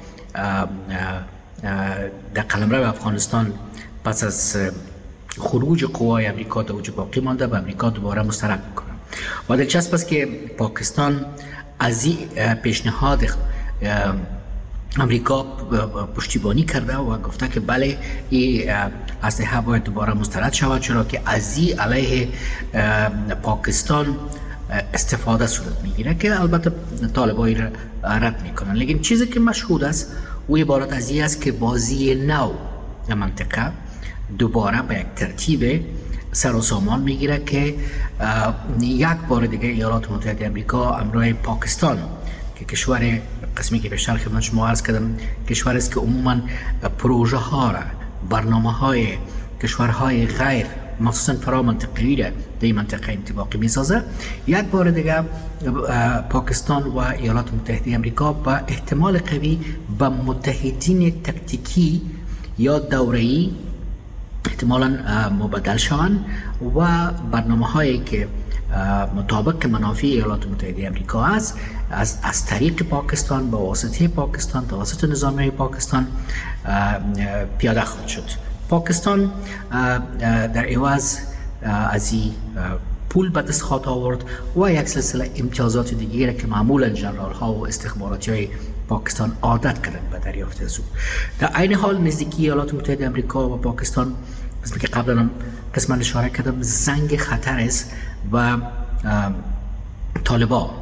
در قلمرو افغانستان پس از خروج قوای امریکا در اوج باقی مانده به امریکا دوباره مسترد میکنه و دلچسب است که پاکستان از این پیشنهاد امریکا پشتیبانی کرده و گفته که بله این اسلحه باید دوباره مسترد شود، چرا که از این علیه پاکستان استفاده صورت میگیره که البته طالبایی را رد میکنن. لیکن چیزی که مشهود است و عبارت از این است که بازی نو در منطقه دوباره به یک ترتیب سر و سامان میگیره که یک بار دیگه ایالات متحده آمریکا همراه پاکستان که کشور قسمی که بیشتر خدمت شما عرض کردم کشور است که عموما پروژه ها را برنامه های کشورهای غیر مخصوصا فرامنطقه‌ای را در این منطقه انطباقی میسازه. یک بار دیگه پاکستان و ایالات متحده آمریکا با احتمال قوی به متحدین تکتیکی یا دوره‌ای احتمالاً مبادل شوند و برنامه هایی که مطابق منافع ایالات متحده آمریکا است از طریق پاکستان با واسطه پاکستان توسط نظامی پاکستان پیاده خواهد شد. پاکستان در عوض از این پول به دست خواهد آورد و یک سلسله امتیازات دیگری که معمولا جنرال ها و استخباراتی های پاکستان عادت کردند به دریافت از او. در عین حال نزدیکی ایالات متحده آمریکا و پاکستان مثل که قبلا هم قسمت اشاره کردم زنگ خطر است و طالبان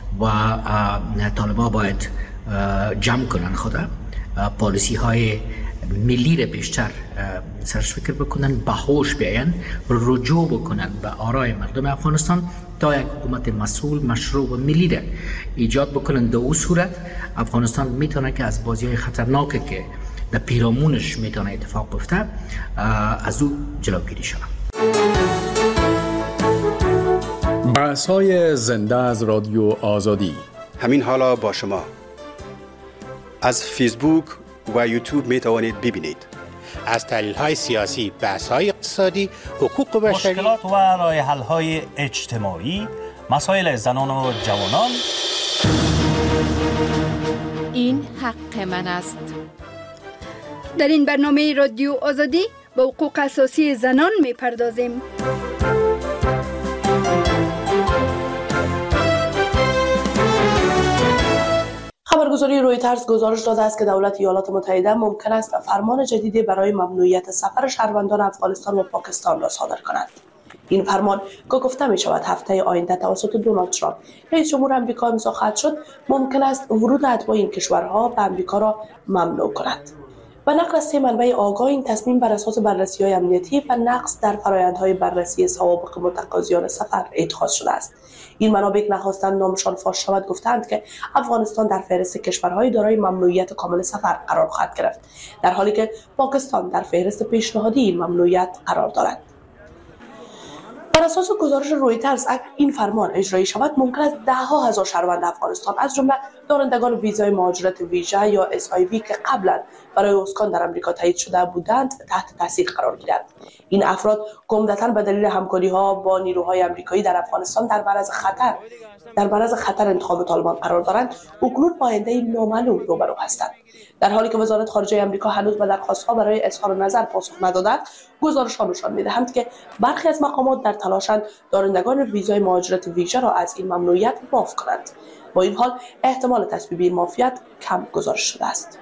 باید جمع کنن خود پالیسی های ملی را بیشتر سرش فکر بکنن، به هوش بیاین، رجوع بکنن به آرای مردم افغانستان تا یک حکومت مسئول، مشروع و ملی را ایجاد بکنن. در اون صورت افغانستان میتونه که از بازی های خطرناکی که در پیرامونش میتونه اتفاق بیفته از او جلوگیری شود. بحث‌های زنده از رادیو آزادی همین حالا با شما از فیسبوک و یوتیوب می توانید ببینید. از تحلیل‌های سیاسی، بحث‌های اقتصادی، حقوق بشری، مشکلات و راه‌حل‌های اجتماعی، مسائل زنان و جوانان. این حق من است. در این برنامه رادیو آزادی به حقوق اساسی زنان می‌پردازیم. خبرگزاری رویترز گزارش داده است که دولت ایالات متحده ممکن است فرمان جدیدی برای ممنوعیت سفر شهروندان افغانستان و پاکستان را صادر کند. این فرمان که گفته می شود هفته آینده توسط دونالد ترامپ رئیس جمهور آمریکا امضا خواهد شد، ممکن است ورود اتباع این کشورها به آمریکا را ممنوع کند. و نقل از 3 منبع آگاه، این تصمیم بر اساس بررسی‌های امنیتی و نقص در فرآیندهای بررسی سوابق متقاضیان سفر اتخاذ شده است. این منابع نخواستند نامشان فاش شود گفتند که افغانستان در فهرست کشورهای دارای ممنوعیت کامل سفر قرار خواهد گرفت، در حالی که پاکستان در فهرست پیشنهادی این ممنوعیت قرار دارد. بر اساس گزارش رویترز اگر این فرمان اجرایی شود، ممکن است ده‌ها هزار شهروند افغانستان از جمله دارندگان ویزای مهاجرت ویژه یا SIV که قبلا برای اسکان در آمریکا تایید شده بودند تحت تاثیر قرار گیرند. این افراد عمدتاً به دلیل همکاری‌ها با نیروهای آمریکایی در افغانستان در معرض خطر انتخاب طالبان قرار دارند، اکنون با آینده‌ای نامعلوم روبرو هستند. در حالی که وزارت خارجه آمریکا هنوز به درخواست‌ها برای اظهار نظر پاسخ نداده، گزارش‌ها نشان می‌دهند که برخی از مقامات در تلاشند دارندگان ویزای مهاجرت ویژه را از این ممنوعیت معاف کنند. با این حال احتمال تصویب این معافیت کم گزارش شده است.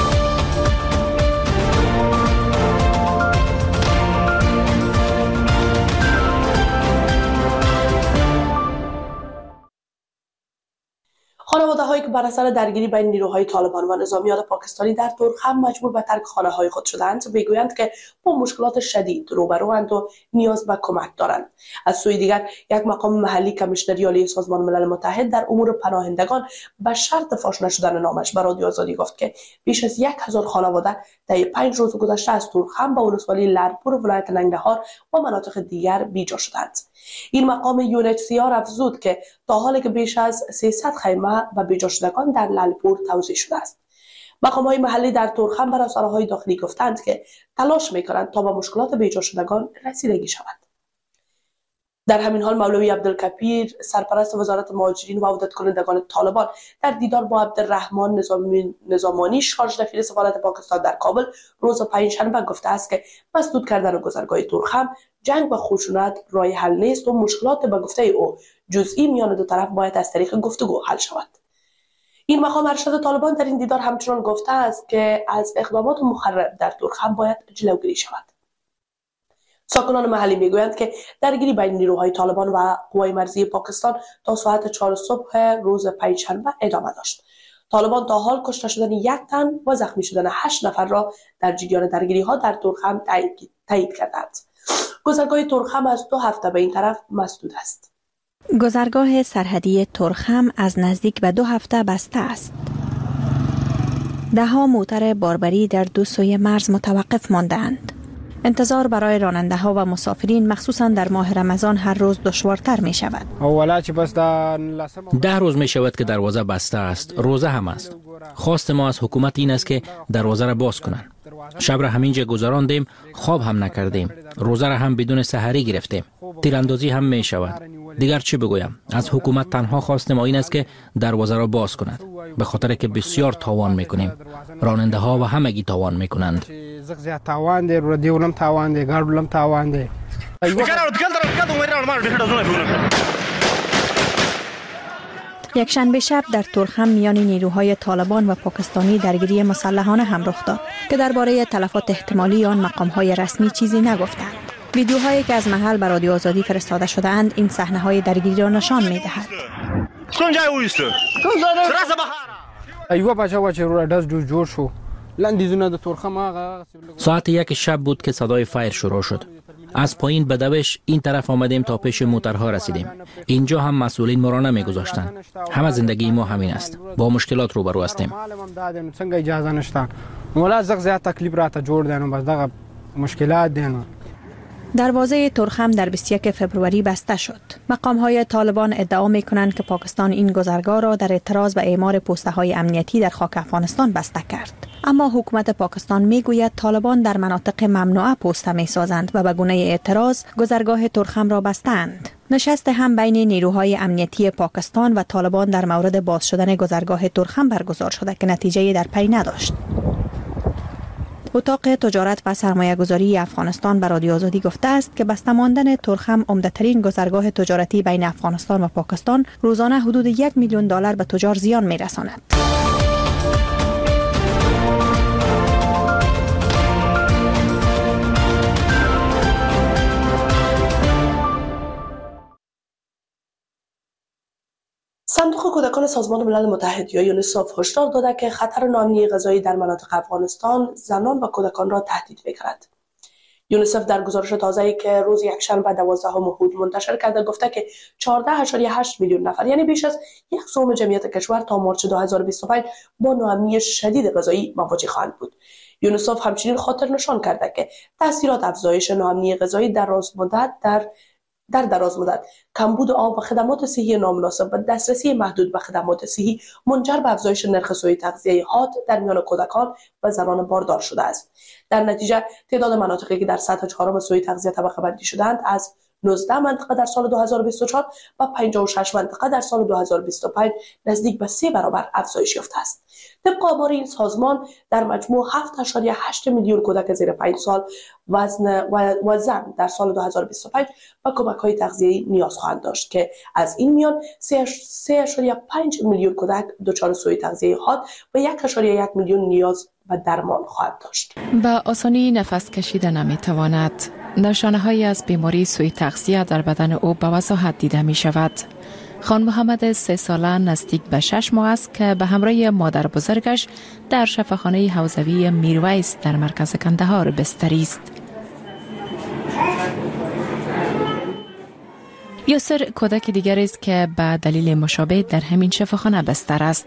خانواده‌هایی که بر اثر درگیری بین نیروهای طالبان و نظامیان پاکستانی در تورخم مجبور به ترک خانه‌های خود شدند، می‌گویند که با مشکلات شدید روبروند و نیاز به کمک دارند. از سوی دیگر یک مقام محلی کمیشنری عالی سازمان ملل متحد در امور پناهندگان به شرط فاش نشدن نامش به رادیو آزادی گفت که بیش از 1000 خانواده طی 5 روز گذشته از تورخم به ولسوالی لرپور ولایت ننگرهار و مناطق دیگر بیجا شدند. این مقام UNHCR افزود که تا حالی که بیش از 300 خیمه و بیجا شدگان در لالپور توزیع شده است. مقام‌های محلی در تورخم برای سراهای داخلی گفتند که تلاش می‌کنند تا به مشکلات بیجا شدگان رسیدگی شود. در همین حال مولوی عبدالکبیر سرپرست وزارت مهاجرین و عودت کنندگان طالبان در دیدار با عبدالرحمن نظامانی شارژ دفیر سفارت پاکستان در کابل روز پنجشنبه گفته است که مسدود کردن گذرگاه تورخم جنگ و خشونت راه حل نیست و مشکلات به گفته او جزئی میان دو طرف باید از طریق گفتگو حل شود. این مقام ارشد طالبان در این دیدار همچنان گفته است که از اقدامات مخرب در تورخم باید جلوگیری شود. ساکنان محلی میگویند که درگیری بین نیروهای طالبان و قوای مرزی پاکستان تا ساعت 4 صبح روز پنجشنبه ادامه داشت. طالبان تا حال کشته شدن 1 تن و زخمی شدن 8 نفر را در جریان درگیری‌ها در تورخم تایید کردند. گذرگاه تورخم از 2 هفته به این طرف مسدود است. گذرگاه سرحدی تورخم از نزدیک به 2 هفته بسته است. ده‌ها موتر باربری در دو سوی مرز متوقف مانده‌اند. انتظار برای راننده ها و مسافرین مخصوصا در ماه رمضان هر روز دشوارتر می شود. 10 روز می شود که دروازه بسته است، روزه هم است. خواست ما از حکومت این است که دروازه را باز کنند. شب را همینجا گذراندیم، خواب هم نکردیم. روزه را هم بدون سحری گرفتیم. تیراندازی هم می شود. دیگر چه بگویم؟ از حکومت تنها خواست ما این است که دروازه را باز کند، به خاطر که بسیار تاوان می کنیم. راننده ها و همگی تاوان می کنند. یک شنبه شب در تورخم میان نیروهای طالبان و پاکستانی درگیری مسلحانه هم رخ داد که درباره تلفات احتمالی آن مقام‌های رسمی چیزی نگفتند. ویدیوهایی که از محل به رادیو آزادی فرستاده شده‌اند این صحنه‌های درگیری را نشان می‌دهد. ساعت 1 شب بود که صدای فایر شروع شد. از پایین به دوش این طرف آمدیم تا پیش موترها رسیدیم. اینجا هم مسئولین ما را نمیگذاشتند. همه زندگی ما همین است. با مشکلات روبرو هستیم. دروازه تورخم در 21 فبروری بسته شد. مقام‌های طالبان ادعا می‌کنند که پاکستان این گذرگاه را در اعتراض به اعمار پسته‌های امنیتی در خاک افغانستان بسته کرد. اما حکومت پاکستان میگوید طالبان در مناطق ممنوعه پوسته می‌سازند و به گونه اعتراض گذرگاه تورخم را بستند. نشست هم بین نیروهای امنیتی پاکستان و طالبان در مورد باز شدن گذرگاه تورخم برگزار شده که نتیجه در پی نداشت. اتاق تجارت و سرمایه گذاری افغانستان به رادیو آزادی گفته است که بسته ماندن ترخم عمده‌ترین گذرگاه تجارتی بین افغانستان و پاکستان روزانه حدود $1 میلیون به تجار زیان می‌رساند. صندوق کودکان سازمان ملل متحد یا یونیسف هشدار داده که خطر ناامنی غذایی در مناطق افغانستان زنان و کودکان را تهدید می‌کند. یونیسف در گزارش تازه‌ای که روز یکشنبه 12 مهر منتشر کرده گفته که 14.8 میلیون نفر یعنی بیش از 1/3 جمعیت کشور تا مارچ 2025 با ناامنی شدید غذایی مواجه خواهند بود. یونیسف همچنین خاطر نشان کرده که تاثیرات افزایش ناامنی غذایی در دراز مدت، کمبود آب و خدمات صحی نامناسب و دسترسی محدود به خدمات صحی منجر به افزایش نرخ سوء تغذیه حاد در میان کودکان و زنان باردار شده است. در نتیجه تعداد مناطقی که در سطح 4 سوء تغذیه طبقه بندی شدند از 19 منطقه در سال 2024 و 56 منطقه در سال 2025 نزدیک به 3 برابر افزایش یافته است. طبق آمار این سازمان در مجموع 7.8 میلیون کودک زیر 5 سال و زن در سال 2025 و کمک‌های تغذیه‌ای نیاز خواهند داشت که از این میان 3.5 میلیون کودک دچار سوء تغذیه حاد و 1.1 میلیون نیاز به درمان خواهند داشت. به آسانی نفس کشیده نمی‌تواند. نشانه‌هایی از بیماری سوء تغذیه در بدن او به وضاحت دیده می‌شود. خان محمد 3 ساله نزدیک به 6 ماه است که به همراه مادر بزرگش در شفاخانه حوزوی میرویس در مرکز کندهار بستری است. یاسر کودک دیگری است که به دلیل مشابه در همین شفاخانه بستر است.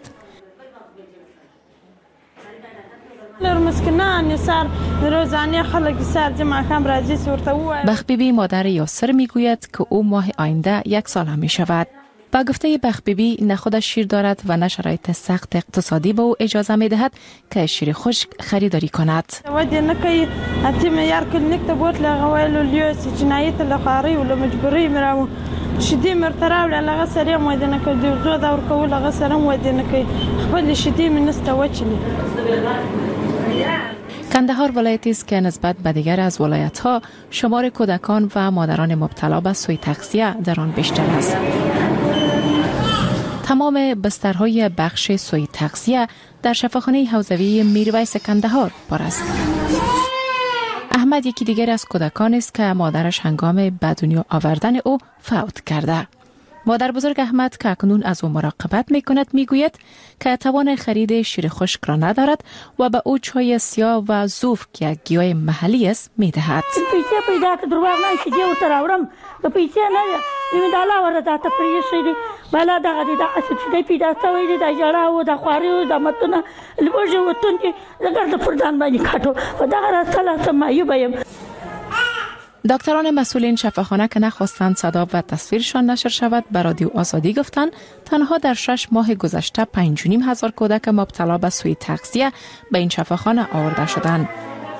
بخبیبی مادر یاسر میگوید که او ماه آینده 1 ساله می شود. با گفته بخبیبی نه خودش شیر دارد و نه شرایط سخت اقتصادی به او اجازه می دهد که شیر خشک خریداری کند. شدی مرتراو لغه سره مودنه که زو دور کول لغه سره مودنه که خپل شدی منسته وچلی. کندهار ولایتی است که نسبت به دیگر از ولایت‌ها شمار کودکان و مادران مبتلا به سوء تغذیه در آن بیشتر است. تمام بسترهای بخش سوء تغذیه در شفاخانه حوزوی میرویس کندهار پر است. احمد یکی دیگر از کودکان است که مادرش هنگام به دنیا آوردن او فوت کرده. مادر بزرگ احمد که اکنون از او مراقبت می کند می گوید که توان خرید شیر خشک را ندارد و به او چای سیاه و زوف که یک گیاه محلی است می دهد. پیسه پیدا که درواغ نشی دیو تراورم که پیسه نه می دالا وردا ته پریشي بالا دغه د اسې پیدا شوی دی د جړه او د خواري او د متونه لوجه وتون کې زګر د پردان باندې کاټو و دغه راځله سمایو بیم. دکتران مسئولین شفاخانه که نخواستند صدا و تصویرشان نشر شود به رادیو آزادی گفتند تنها در 6 ماه گذشته 5,500 کودک مبتلا به سوء تغذیه به این شفاخانه آورده شدند.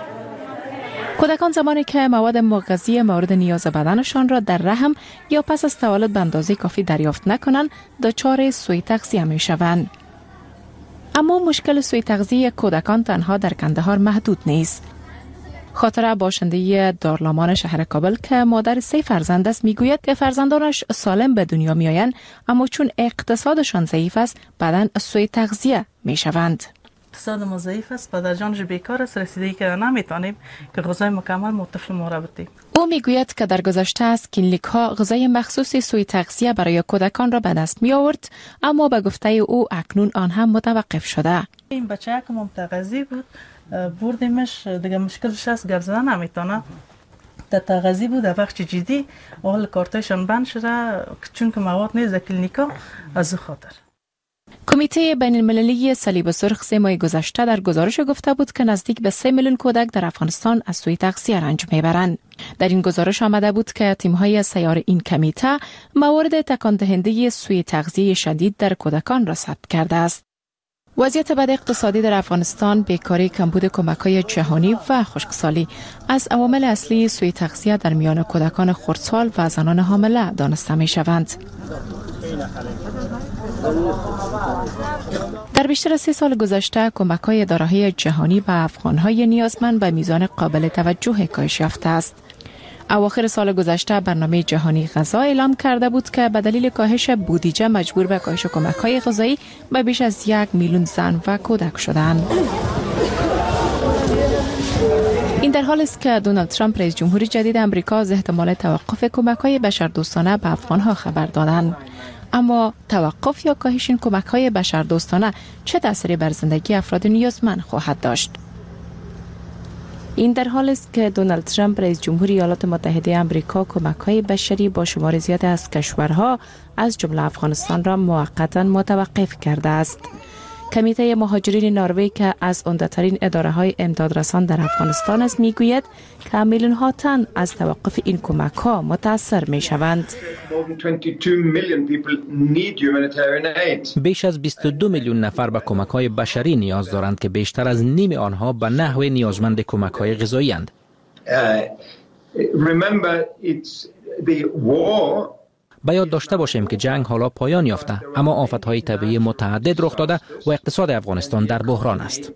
کودکان زمانی که مواد مغذی مورد نیاز بدنشان را در رحم یا پس از تولد به اندازه کافی دریافت نکنند دچار سوء تغذیه می شوند. اما مشکل سوء تغذیه کودکان تنها در کندهار محدود نیست. خاطره باشنده دارلامان شهر کابل که مادر 3 فرزند است میگوید که فرزندانش سالم به دنیا میآیند اما چون اقتصادشان ضعیف است بعداً سوء تغذیه میشوند. اقتصاد ما ضعیف است و در جانش بیکار است رسیدگی که نمیتونیم که غذای مکمل مطفل ما را بدیم. او میگوید که در گذشته از کلینیک ها غذای مخصوص سوء تغذیه برای کودکان را به دست می آورد اما به گفته او اکنون آن هم متوقف شده. این بچه که متغذی بود بردیمش دیگه مشکلش هست گپ زدن نمیتونه در تغذیه بود در بخش جدی حال کارتایشان بند شده چون که مواد نیست در کلینیکا از خاطر. کمیته بین المللی صلیب سرخ 3 ماه گذشته در گزارش گفته بود که نزدیک به 3 میلیون کودک در افغانستان از سوء تغذیه رنج میبرند. در این گزارش آمده بود که تیم‌های سیار این کمیته موارد تکان دهنده سوء تغذیه شدید در کودکان را ثبت کرده است. وضعیت بد اقتصادی در افغانستان، بیکاری، کمبود کمک‌های جهانی و خشکسالی از عوامل اصلی سوء تغذیه در میان کودکان خردسال و زنان حامله دانسته می‌شوند. در بیشتر از 3 سال گذشته کمک‌های اداره‌های جهانی به افغان‌های نیازمند به میزان قابل توجه کاهش یافته است. اواخر سال گذشته برنامه جهانی غذا اعلام کرده بود که به دلیل کاهش بودجه مجبور به کاهش کمک‌های غذایی به بیش از 1 میلیون زن و کودک شدند. این در حالی است که دونالد ترامپ رئیس جمهور جدید آمریکا از احتمال توقف کمک‌های بشردوستانه به افغان‌ها خبر دادند. اما توقف یا کاهش این کمک‌های بشردوستانه چه تأثیری بر زندگی افراد نیازمند خواهد داشت؟ این در حالی است که دونالد ترامپ رئیس جمهور ایالات متحده آمریکا کمک‌های بشری با شمار زیاد از کشورها از جمله افغانستان را موقتا متوقف کرده است. کمیته مهاجرین نروژ که از عمده‌ترین اداره‌های امدادرسان در افغانستان است میگوید که میلیون‌ها تن از توقف این کمک‌ها متاثر می‌شوند. بیش از 22 میلیون نفر به کمک‌های بشری نیاز دارند که بیشتر از نیم آنها به نحو نیازمند کمک‌های غذایی اند. به یاد داشته باشیم که جنگ حالا پایان یافته، اما آفت‌های طبیعی متعدد رخ داده و اقتصاد افغانستان در بحران است.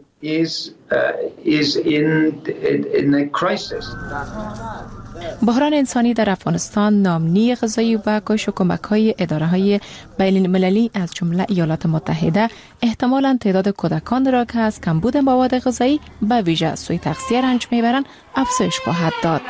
بحران انسانی در افغانستان، ناامنی غذایی و کاهش کمک‌های اداره‌های بین‌المللی از جمله ایالات متحده احتمالاً تعداد کودکان را که از کمبود مواد غذایی به ویژه سوء تغذیه رنج میبرند افزایش خواهد داد.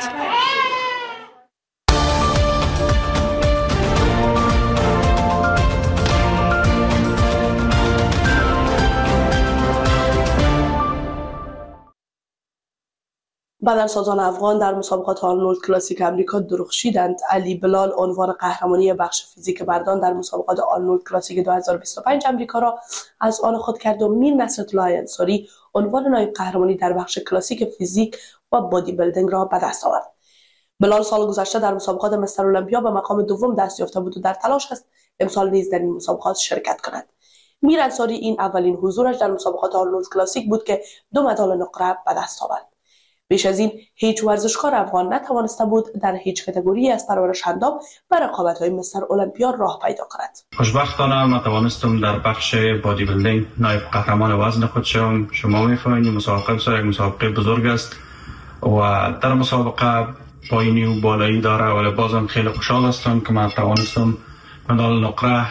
بدنسازان افغان در مسابقات آرنولد کلاسیک امریکا درخشیدند. علی بلال عنوان قهرمانی بخش فیزیک مردان در مسابقات آرنولد کلاسیک 2025 امریکا را از آن خود کرد و میر نصرت‌الله انصاری عنوان نایب قهرمانی در بخش کلاسیک فیزیک و بادی بیلدینگ را به دست آورد. بلال سال گذشته در مسابقات مستر المپیا به مقام دوم دست یافته بود و در تلاش است امسال نیز در این مسابقات شرکت کند. میر انصاری این اولین حضورش در مسابقات آرنولد کلاسیک بود که 2 مدال نقره به دست آورد. بیش از این هیچ ورزشکار افغان نتوانسته بود در هیچ کاتگوری از پرورش اندام و رقابت‌های مستر المپیا راه پیدا کند. خوشبختانه من توانستم در بخش بادی بیلدینگ نایب قهرمان وزن خود شوم. شما می‌فهمید مسابقه بسیار یک مسابقه بزرگ است و در مسابقه پایینی و بالایی داره، ولی بازم خیلی خوشحال هستم که من توانستم مدال نقره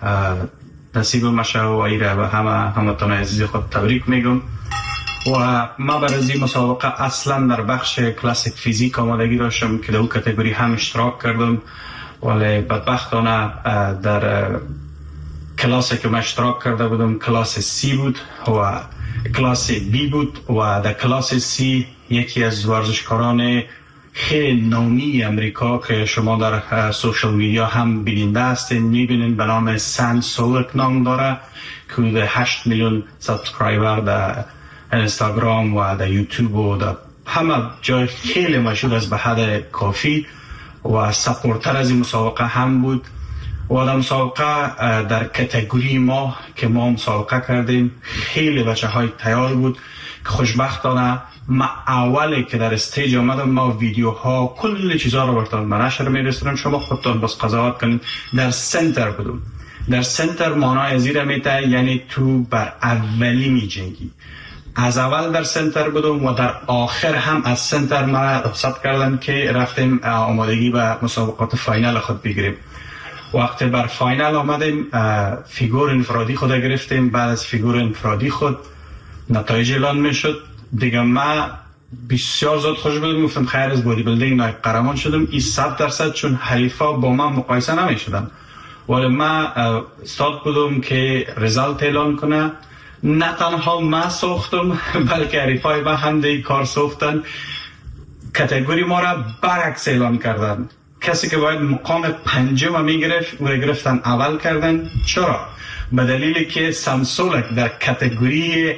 نصیب مشه و ایره و همتون عزیز خود تبریک میگم. و ما برای این مسابقه اصلا در بخش کلاسیک فیزیک آمادگی داشتم که در اون کاتگوری هم اشتراک کردم، ولی بدبختانه در کلاسی که من اشتراک کرده بودم کلاس سی بود و کلاس بی بود و در کلاس سی یکی از ورزشکاران خیلی نامی امریکا که شما در سوشل میدیا هم بیننده هستین میبینین به نام سند سولک نام داره که 8 میلیون سابسکرایبر در اینستاگرام و در یوتیوب و در همه جای خیلی مشهور است به حد کافی و سپورتر از این مسابقه هم بود و در مسابقه در کاتگوری ما که ما مسابقه کردیم خیلی بچه های تیار بود که خوشبختانه ما اولی که در استیج آمدم ما ویدیوها کل چیزها رو براتون به نشر میرسونم، شما خودتون بس قضاوت کنید. در سنتر بودم. در سنتر معنای زیر میته یعنی تو بر اولی می جنگی. از اول در سنتر بودم و در آخر هم از سنتر ما رخصت کردن که رفتیم آمادگی به مسابقات فاینال خود بگیریم. وقتی بر فاینال آمدیم فیگور انفرادی خود گرفتیم. بعد از فیگور انفرادی خود نتایج اعلان میشد دیگه. ما بسیار زود خوش بودم، گفتم خیر از بادی بیلدینگ نایب قهرمان شدم. این 100% چون حریفا با من مقایسه نمیشدن، ولی ما استاد بودم که رزالت اعلان کنه. نه تنها ما ساختم بلکه حریفای ما هم دی کار ساختن. کاتگوری ما را برعکس اعلان کردن. کسی که باید مقام پنجم میگرفت و گرفتن اول کردن. چرا؟ به دلیلی که سامسولک در کاتگوری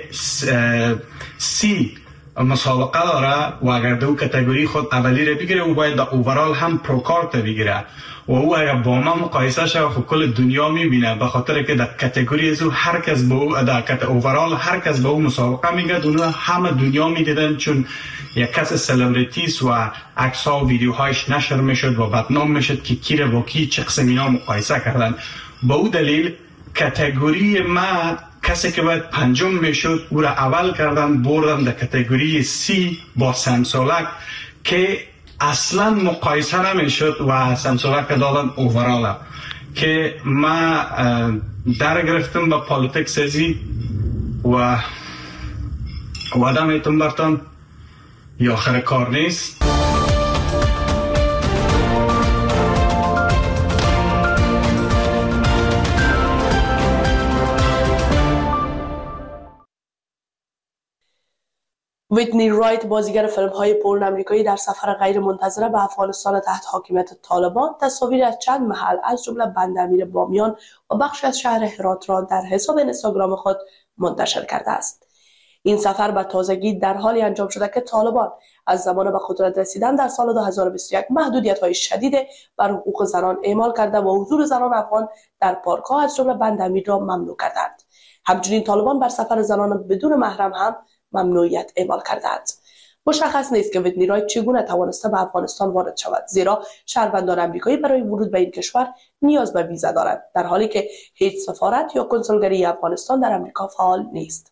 سی مسابقه داره و اگر دو کاتگوری خود اولی را بگیره و باید در اوورال هم پروکارت بگیره و او اگر با ما مقایسه شد خب کل دنیا میبینه، به خاطر که در کاتگوری از او هر کس با او در اوورال هر کس با او مسابقه میگرد، اونها همه دنیا میدیدن چون یک کس سلبریتیست و عکس ها و ویدیوهایش نشر میشد و بدنام میشد که کی را با کی چه قسم اینا مقایسه کردن. با او دلیل کاتگوری ما کسی که باید پنجم میشد او را اول کردن بردن در کاتگوری سی با سمسولک که اصلا مقایسه نمیشد و سمسولک دادن اوورال که ما در گرفتم با پالیتیک سازی و وعده میتونم برتان یا آخر کار نیست. ویتنی رایت بازیگر فیلم های پورن امریکایی در سفر غیر منتظره به افغانستان تحت حاکمیت طالبان تصاویر از چند محل از جمله بندامیر بامیان و بخشی از شهر هرات را در حساب اینستاگرام خود منتشر کرده است. این سفر به تازگی در حالی انجام شده که طالبان از زمان به قدرت رسیدن در سال 2021 محدودیت‌های شدید بر حقوق زنان اعمال کرده و حضور زنان افغان در پارک‌ها از جمله بندامیر را ممنوع کردند. همچنین طالبان بر سفر زنان بدون محرم هم ممنوعیت اعمال کردند. مشخص نیست که ویتنی رایت چگونه توانسته به افغانستان وارد شود، زیرا شهروندان آمریکایی برای ورود به این کشور نیاز به ویزا دارند، در حالی که هیچ سفارت یا کنسولگری افغانستان در آمریکا فعال نیست.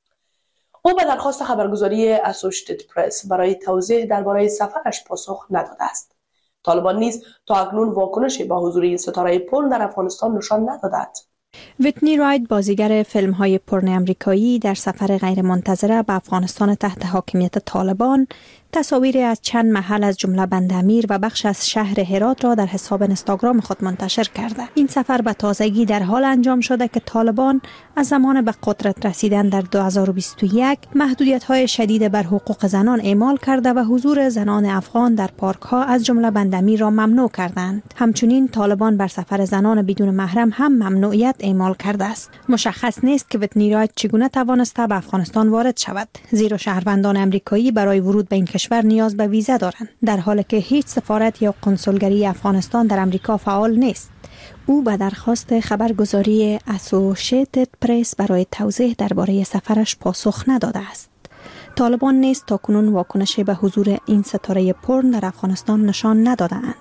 او به درخواست خبرگزاری اسوشیتد پرس برای توضیح درباره سفرش پاسخ نداده است. طالبان نیز تا اکنون واکنشی با حضور این ستاره پورن در افغانستان نشان ندادند. ویتنی رایت بازیگر فیلم های پورن امریکایی در سفر غیر منتظره به افغانستان تحت حاکمیت طالبان تصاویری از چند محل از جمله بندامیر و بخش از شهر هرات را در حساب اینستاگرام خود منتشر کرده. این سفر به تازگی در حال انجام شده که طالبان از زمان به قدرت رسیدن در 2021 محدودیت‌های شدید بر حقوق زنان اعمال کرده و حضور زنان افغان در پارک‌ها از جمله بندامیر را ممنوع کردند. همچنین طالبان بر سفر زنان بدون محرم هم ممنوعیت اعمال کرده است. مشخص نیست که ویتنی رایت چگونه توانسته به افغانستان وارد شود، زیرا شهروندان آمریکایی برای ورود به این کشور نیاز به ویزا دارند، در حالی که هیچ سفارت یا کنسولگری افغانستان در آمریکا فعال نیست. او به درخواست خبرگزاری اسوشیتد پرس برای توضیح درباره سفرش پاسخ نداده است. طالبان نیز تاکنون واکنشی به حضور این ستاره پورن در افغانستان نشان نداده‌اند.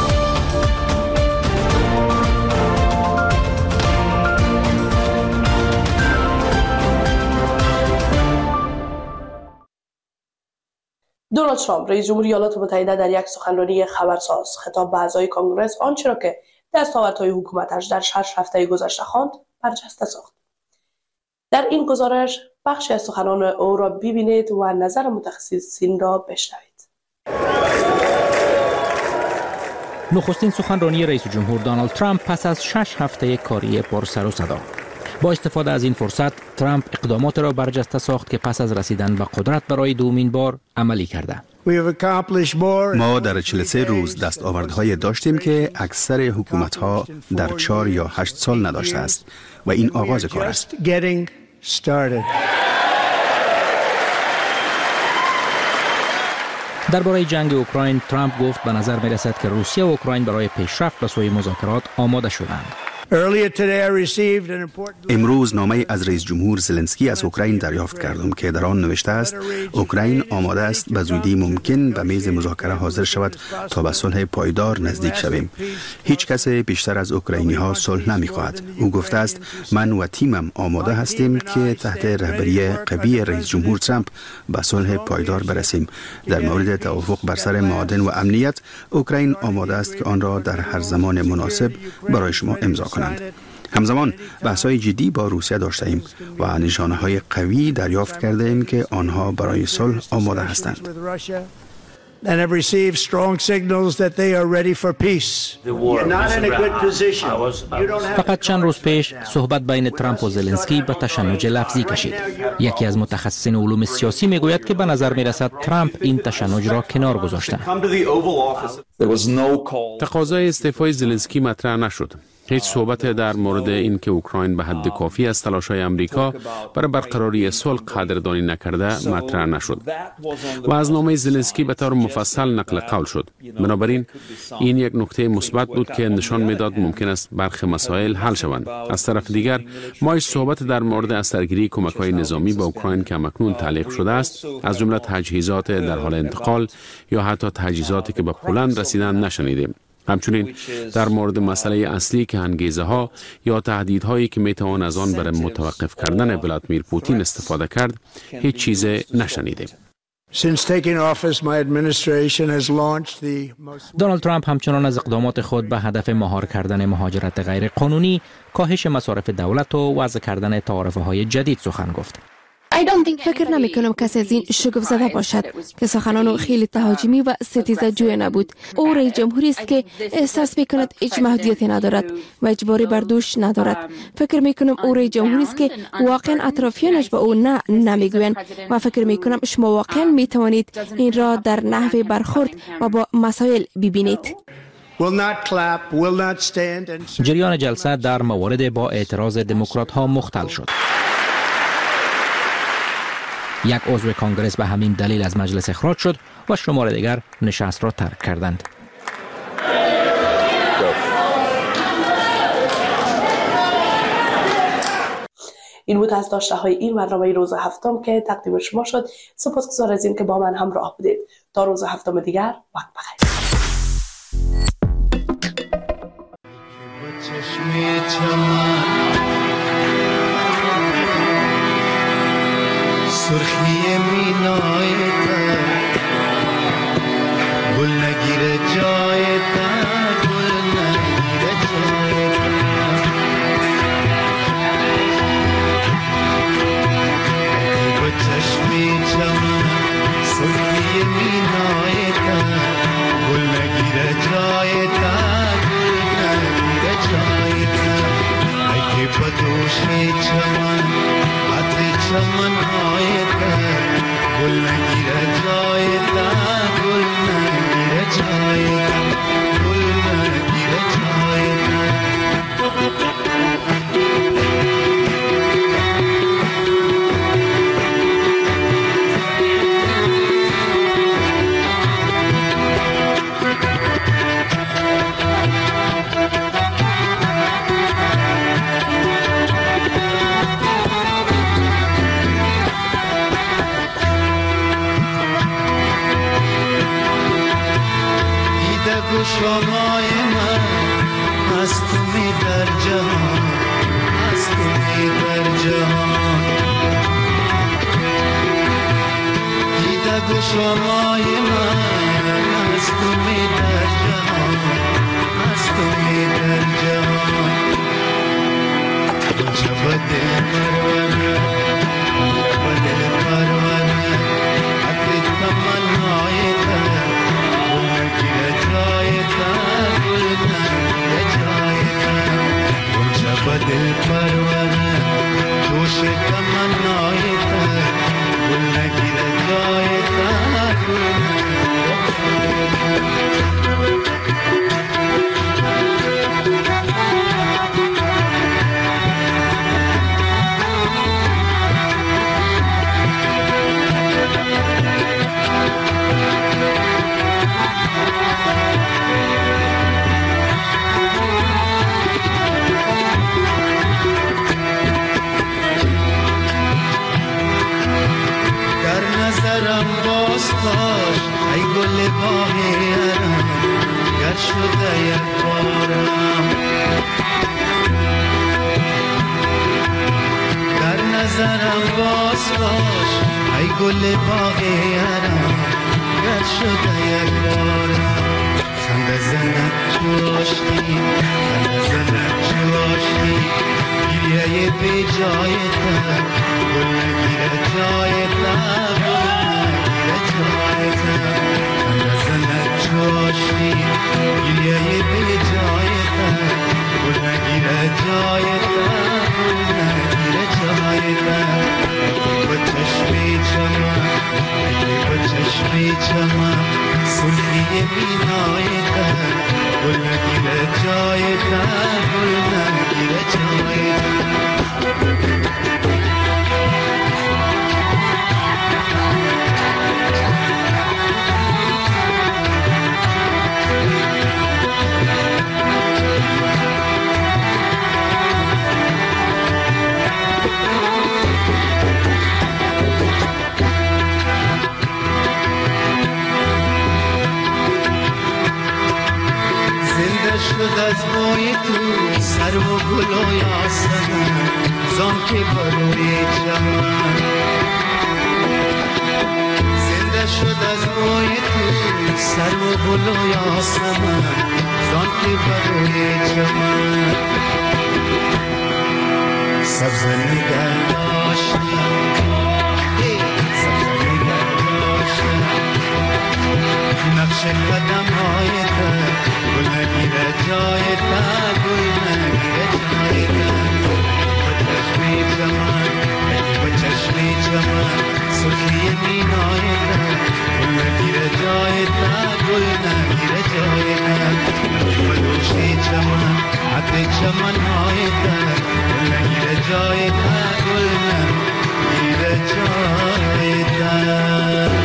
دونالد ترامپ رئیس جمهور ایالات متحده در یک سخنرانی خبرساز خطاب به اعضای کنگره آنچه را که دستاوردهای حکومتش در 6 هفته گذشته خواند برجسته ساخت. در این گزارش بخشی از سخنان او را ببینید و نظر متخصصین را بشنوید. نخستین سخنرانی رئیس جمهور دونالد ترامپ پس از 6 هفته کاری پر سر و صدا. با استفاده از این فرصت ترامپ اقدامات را برجسته ساخت که پس از رسیدن به قدرت برای دومین بار عملی کرده. ما در 43 روز دستاوردهای داشتیم که اکثر حکومت‌ها در 4 یا 8 سال نداشته است و این آغاز کار است. درباره جنگ اوکراین ترامپ گفت به نظر می رسد که روسیه و اوکراین برای پیشرفت به سوی مذاکرات آماده شدند. امروز نامه از رئیس جمهور زلنسکی از اوکراین دریافت کردم که در آن نوشته است اوکراین آماده است به زودی ممکن به میز مذاکره حاضر شود تا به صلح پایدار نزدیک شویم. هیچ کس بیشتر از اوکراینی ها صلح نمی‌خواهد. او گفته است من و تیمم آماده هستیم که تحت رهبری قوی رئیس جمهور ترامپ به صلح پایدار برسیم. در مورد توافق بر سر معادن و امنیت اوکراین آماده است که آن را در هر زمان مناسب برای شما امضا کنند. همزمان بحث‌های جدی با روسیه داشته ایم و نشانه‌های قوی دریافت کرده ایم که آنها برای صلح آماده هستند. فقط چند روز پیش صحبت بین ترامپ و زلنسکی به تشنج لفظی کشید. یکی از متخصصین علوم سیاسی میگوید که به نظر میرسد ترامپ این تشنج را کنار گذاشته. تقاضای استعفای زلنسکی مطرح نشد. هیچ صحبت در مورد اینکه اوکراین به حد کافی از تلاش‌های آمریکا برای برقراری صلح قدردانی نکرده مطرح نشد و از نامه زلنسکی به طور مفصل نقل قول شد. بنابراین این یک نکته مثبت بود که نشان میداد ممکن است برخی مسائل حل شوند. از طرف دیگر ما هیچ صحبت در مورد اثرگیری کمک‌های نظامی به اوکراین که اکنون تعلیق شده است، از جمله تجهیزات در حال انتقال یا حتی تجهیزاتی که به پولند رسیدن نشنیدیم. همچنین در مورد مسئله اصلی که انگیزه ها یا تهدیدهایی که میتوان از آن برای متوقف کردن ولادیمیر پوتین استفاده کرد هیچ چیز نشنیدیم. دونالد ترامپ همچنان از اقدامات خود به هدف مهار کردن مهاجرت غیر قانونی، کاهش مصارف دولت و وضع کردن تعرفه‌های جدید سخن گفت. فکر نمی کنم کسی از این شگفت زده باشد که سخنان خیلی تهاجمی و ستیزه جوی نبود. او رئیس جمهوری است که احساس می کند هیچ محدودیتی ندارد و اجباری بر دوش ندارد. فکر می کنم او رئیس جمهوری است که واقعا اطرافیانش به او نه نمیگویند و فکر می کنم شما واقعا می توانید این را در نحوه برخورد و با مسائل ببینید. جریان جلسه در موارد با اعتراض دموکرات ها مختل شد. یک عضو کانگرس به همین دلیل از مجلس اخراج شد و شمار دیگر نشست را ترک کردند. این بود از داشته‌های این برنامه روز هفتم که تقدیم شما شد. سپاسگزار از این که با من همراه بودید. تا روز هفتم دیگر، وقت بخیر. سرخی مینای تا گل نگیره جای تا گل نگیره جای تا با چشمی چمن سرخی مینای تا گل نگیره جای تا گل نگیره جای تا اگه با دوشی چمن عطر چمن های تا گل نگیره جای تا گل نگیره جای تا گل نگیره جای تا شمای من هست می در جهان هست می در جهان دیده گو شمای من هست می در جهان هست می در جهان جب دل پرونه دل پرونه اکری تمنای تا دل پروانه جوش تمنای تا گل نگیره جای تا ای گل باغیرم گر شده یک بارم در نظرم باز باش ای گل باغیرم گر شده یک بارم خنده زنک جوشی خنده زنک جوشی گریه بی جای تا گل نگیره جای تا جوشی گلیه به جای تا گل نگیره جای تا گل نگیره جای تا با چشمی چمن با چشمی چمن سرخی مینای تا گل نگیره جای تا گل نگیره جای تا شد از موی تو سر و گل و یاسمن زان که بروی چمن زنده شد از موی تو سر و گل و یاسمن زان که بروی چمن سبز نگر داشتم نقش قدم های تا گل نگیره جای تا گل نگیره جای تا با چشمی چمن سرخی مینای تا گل نگیره جای تا گل نگیره جای تا با دوشی چمن حد چمن های تا گل نگیره جای تا گل نگیره جای تا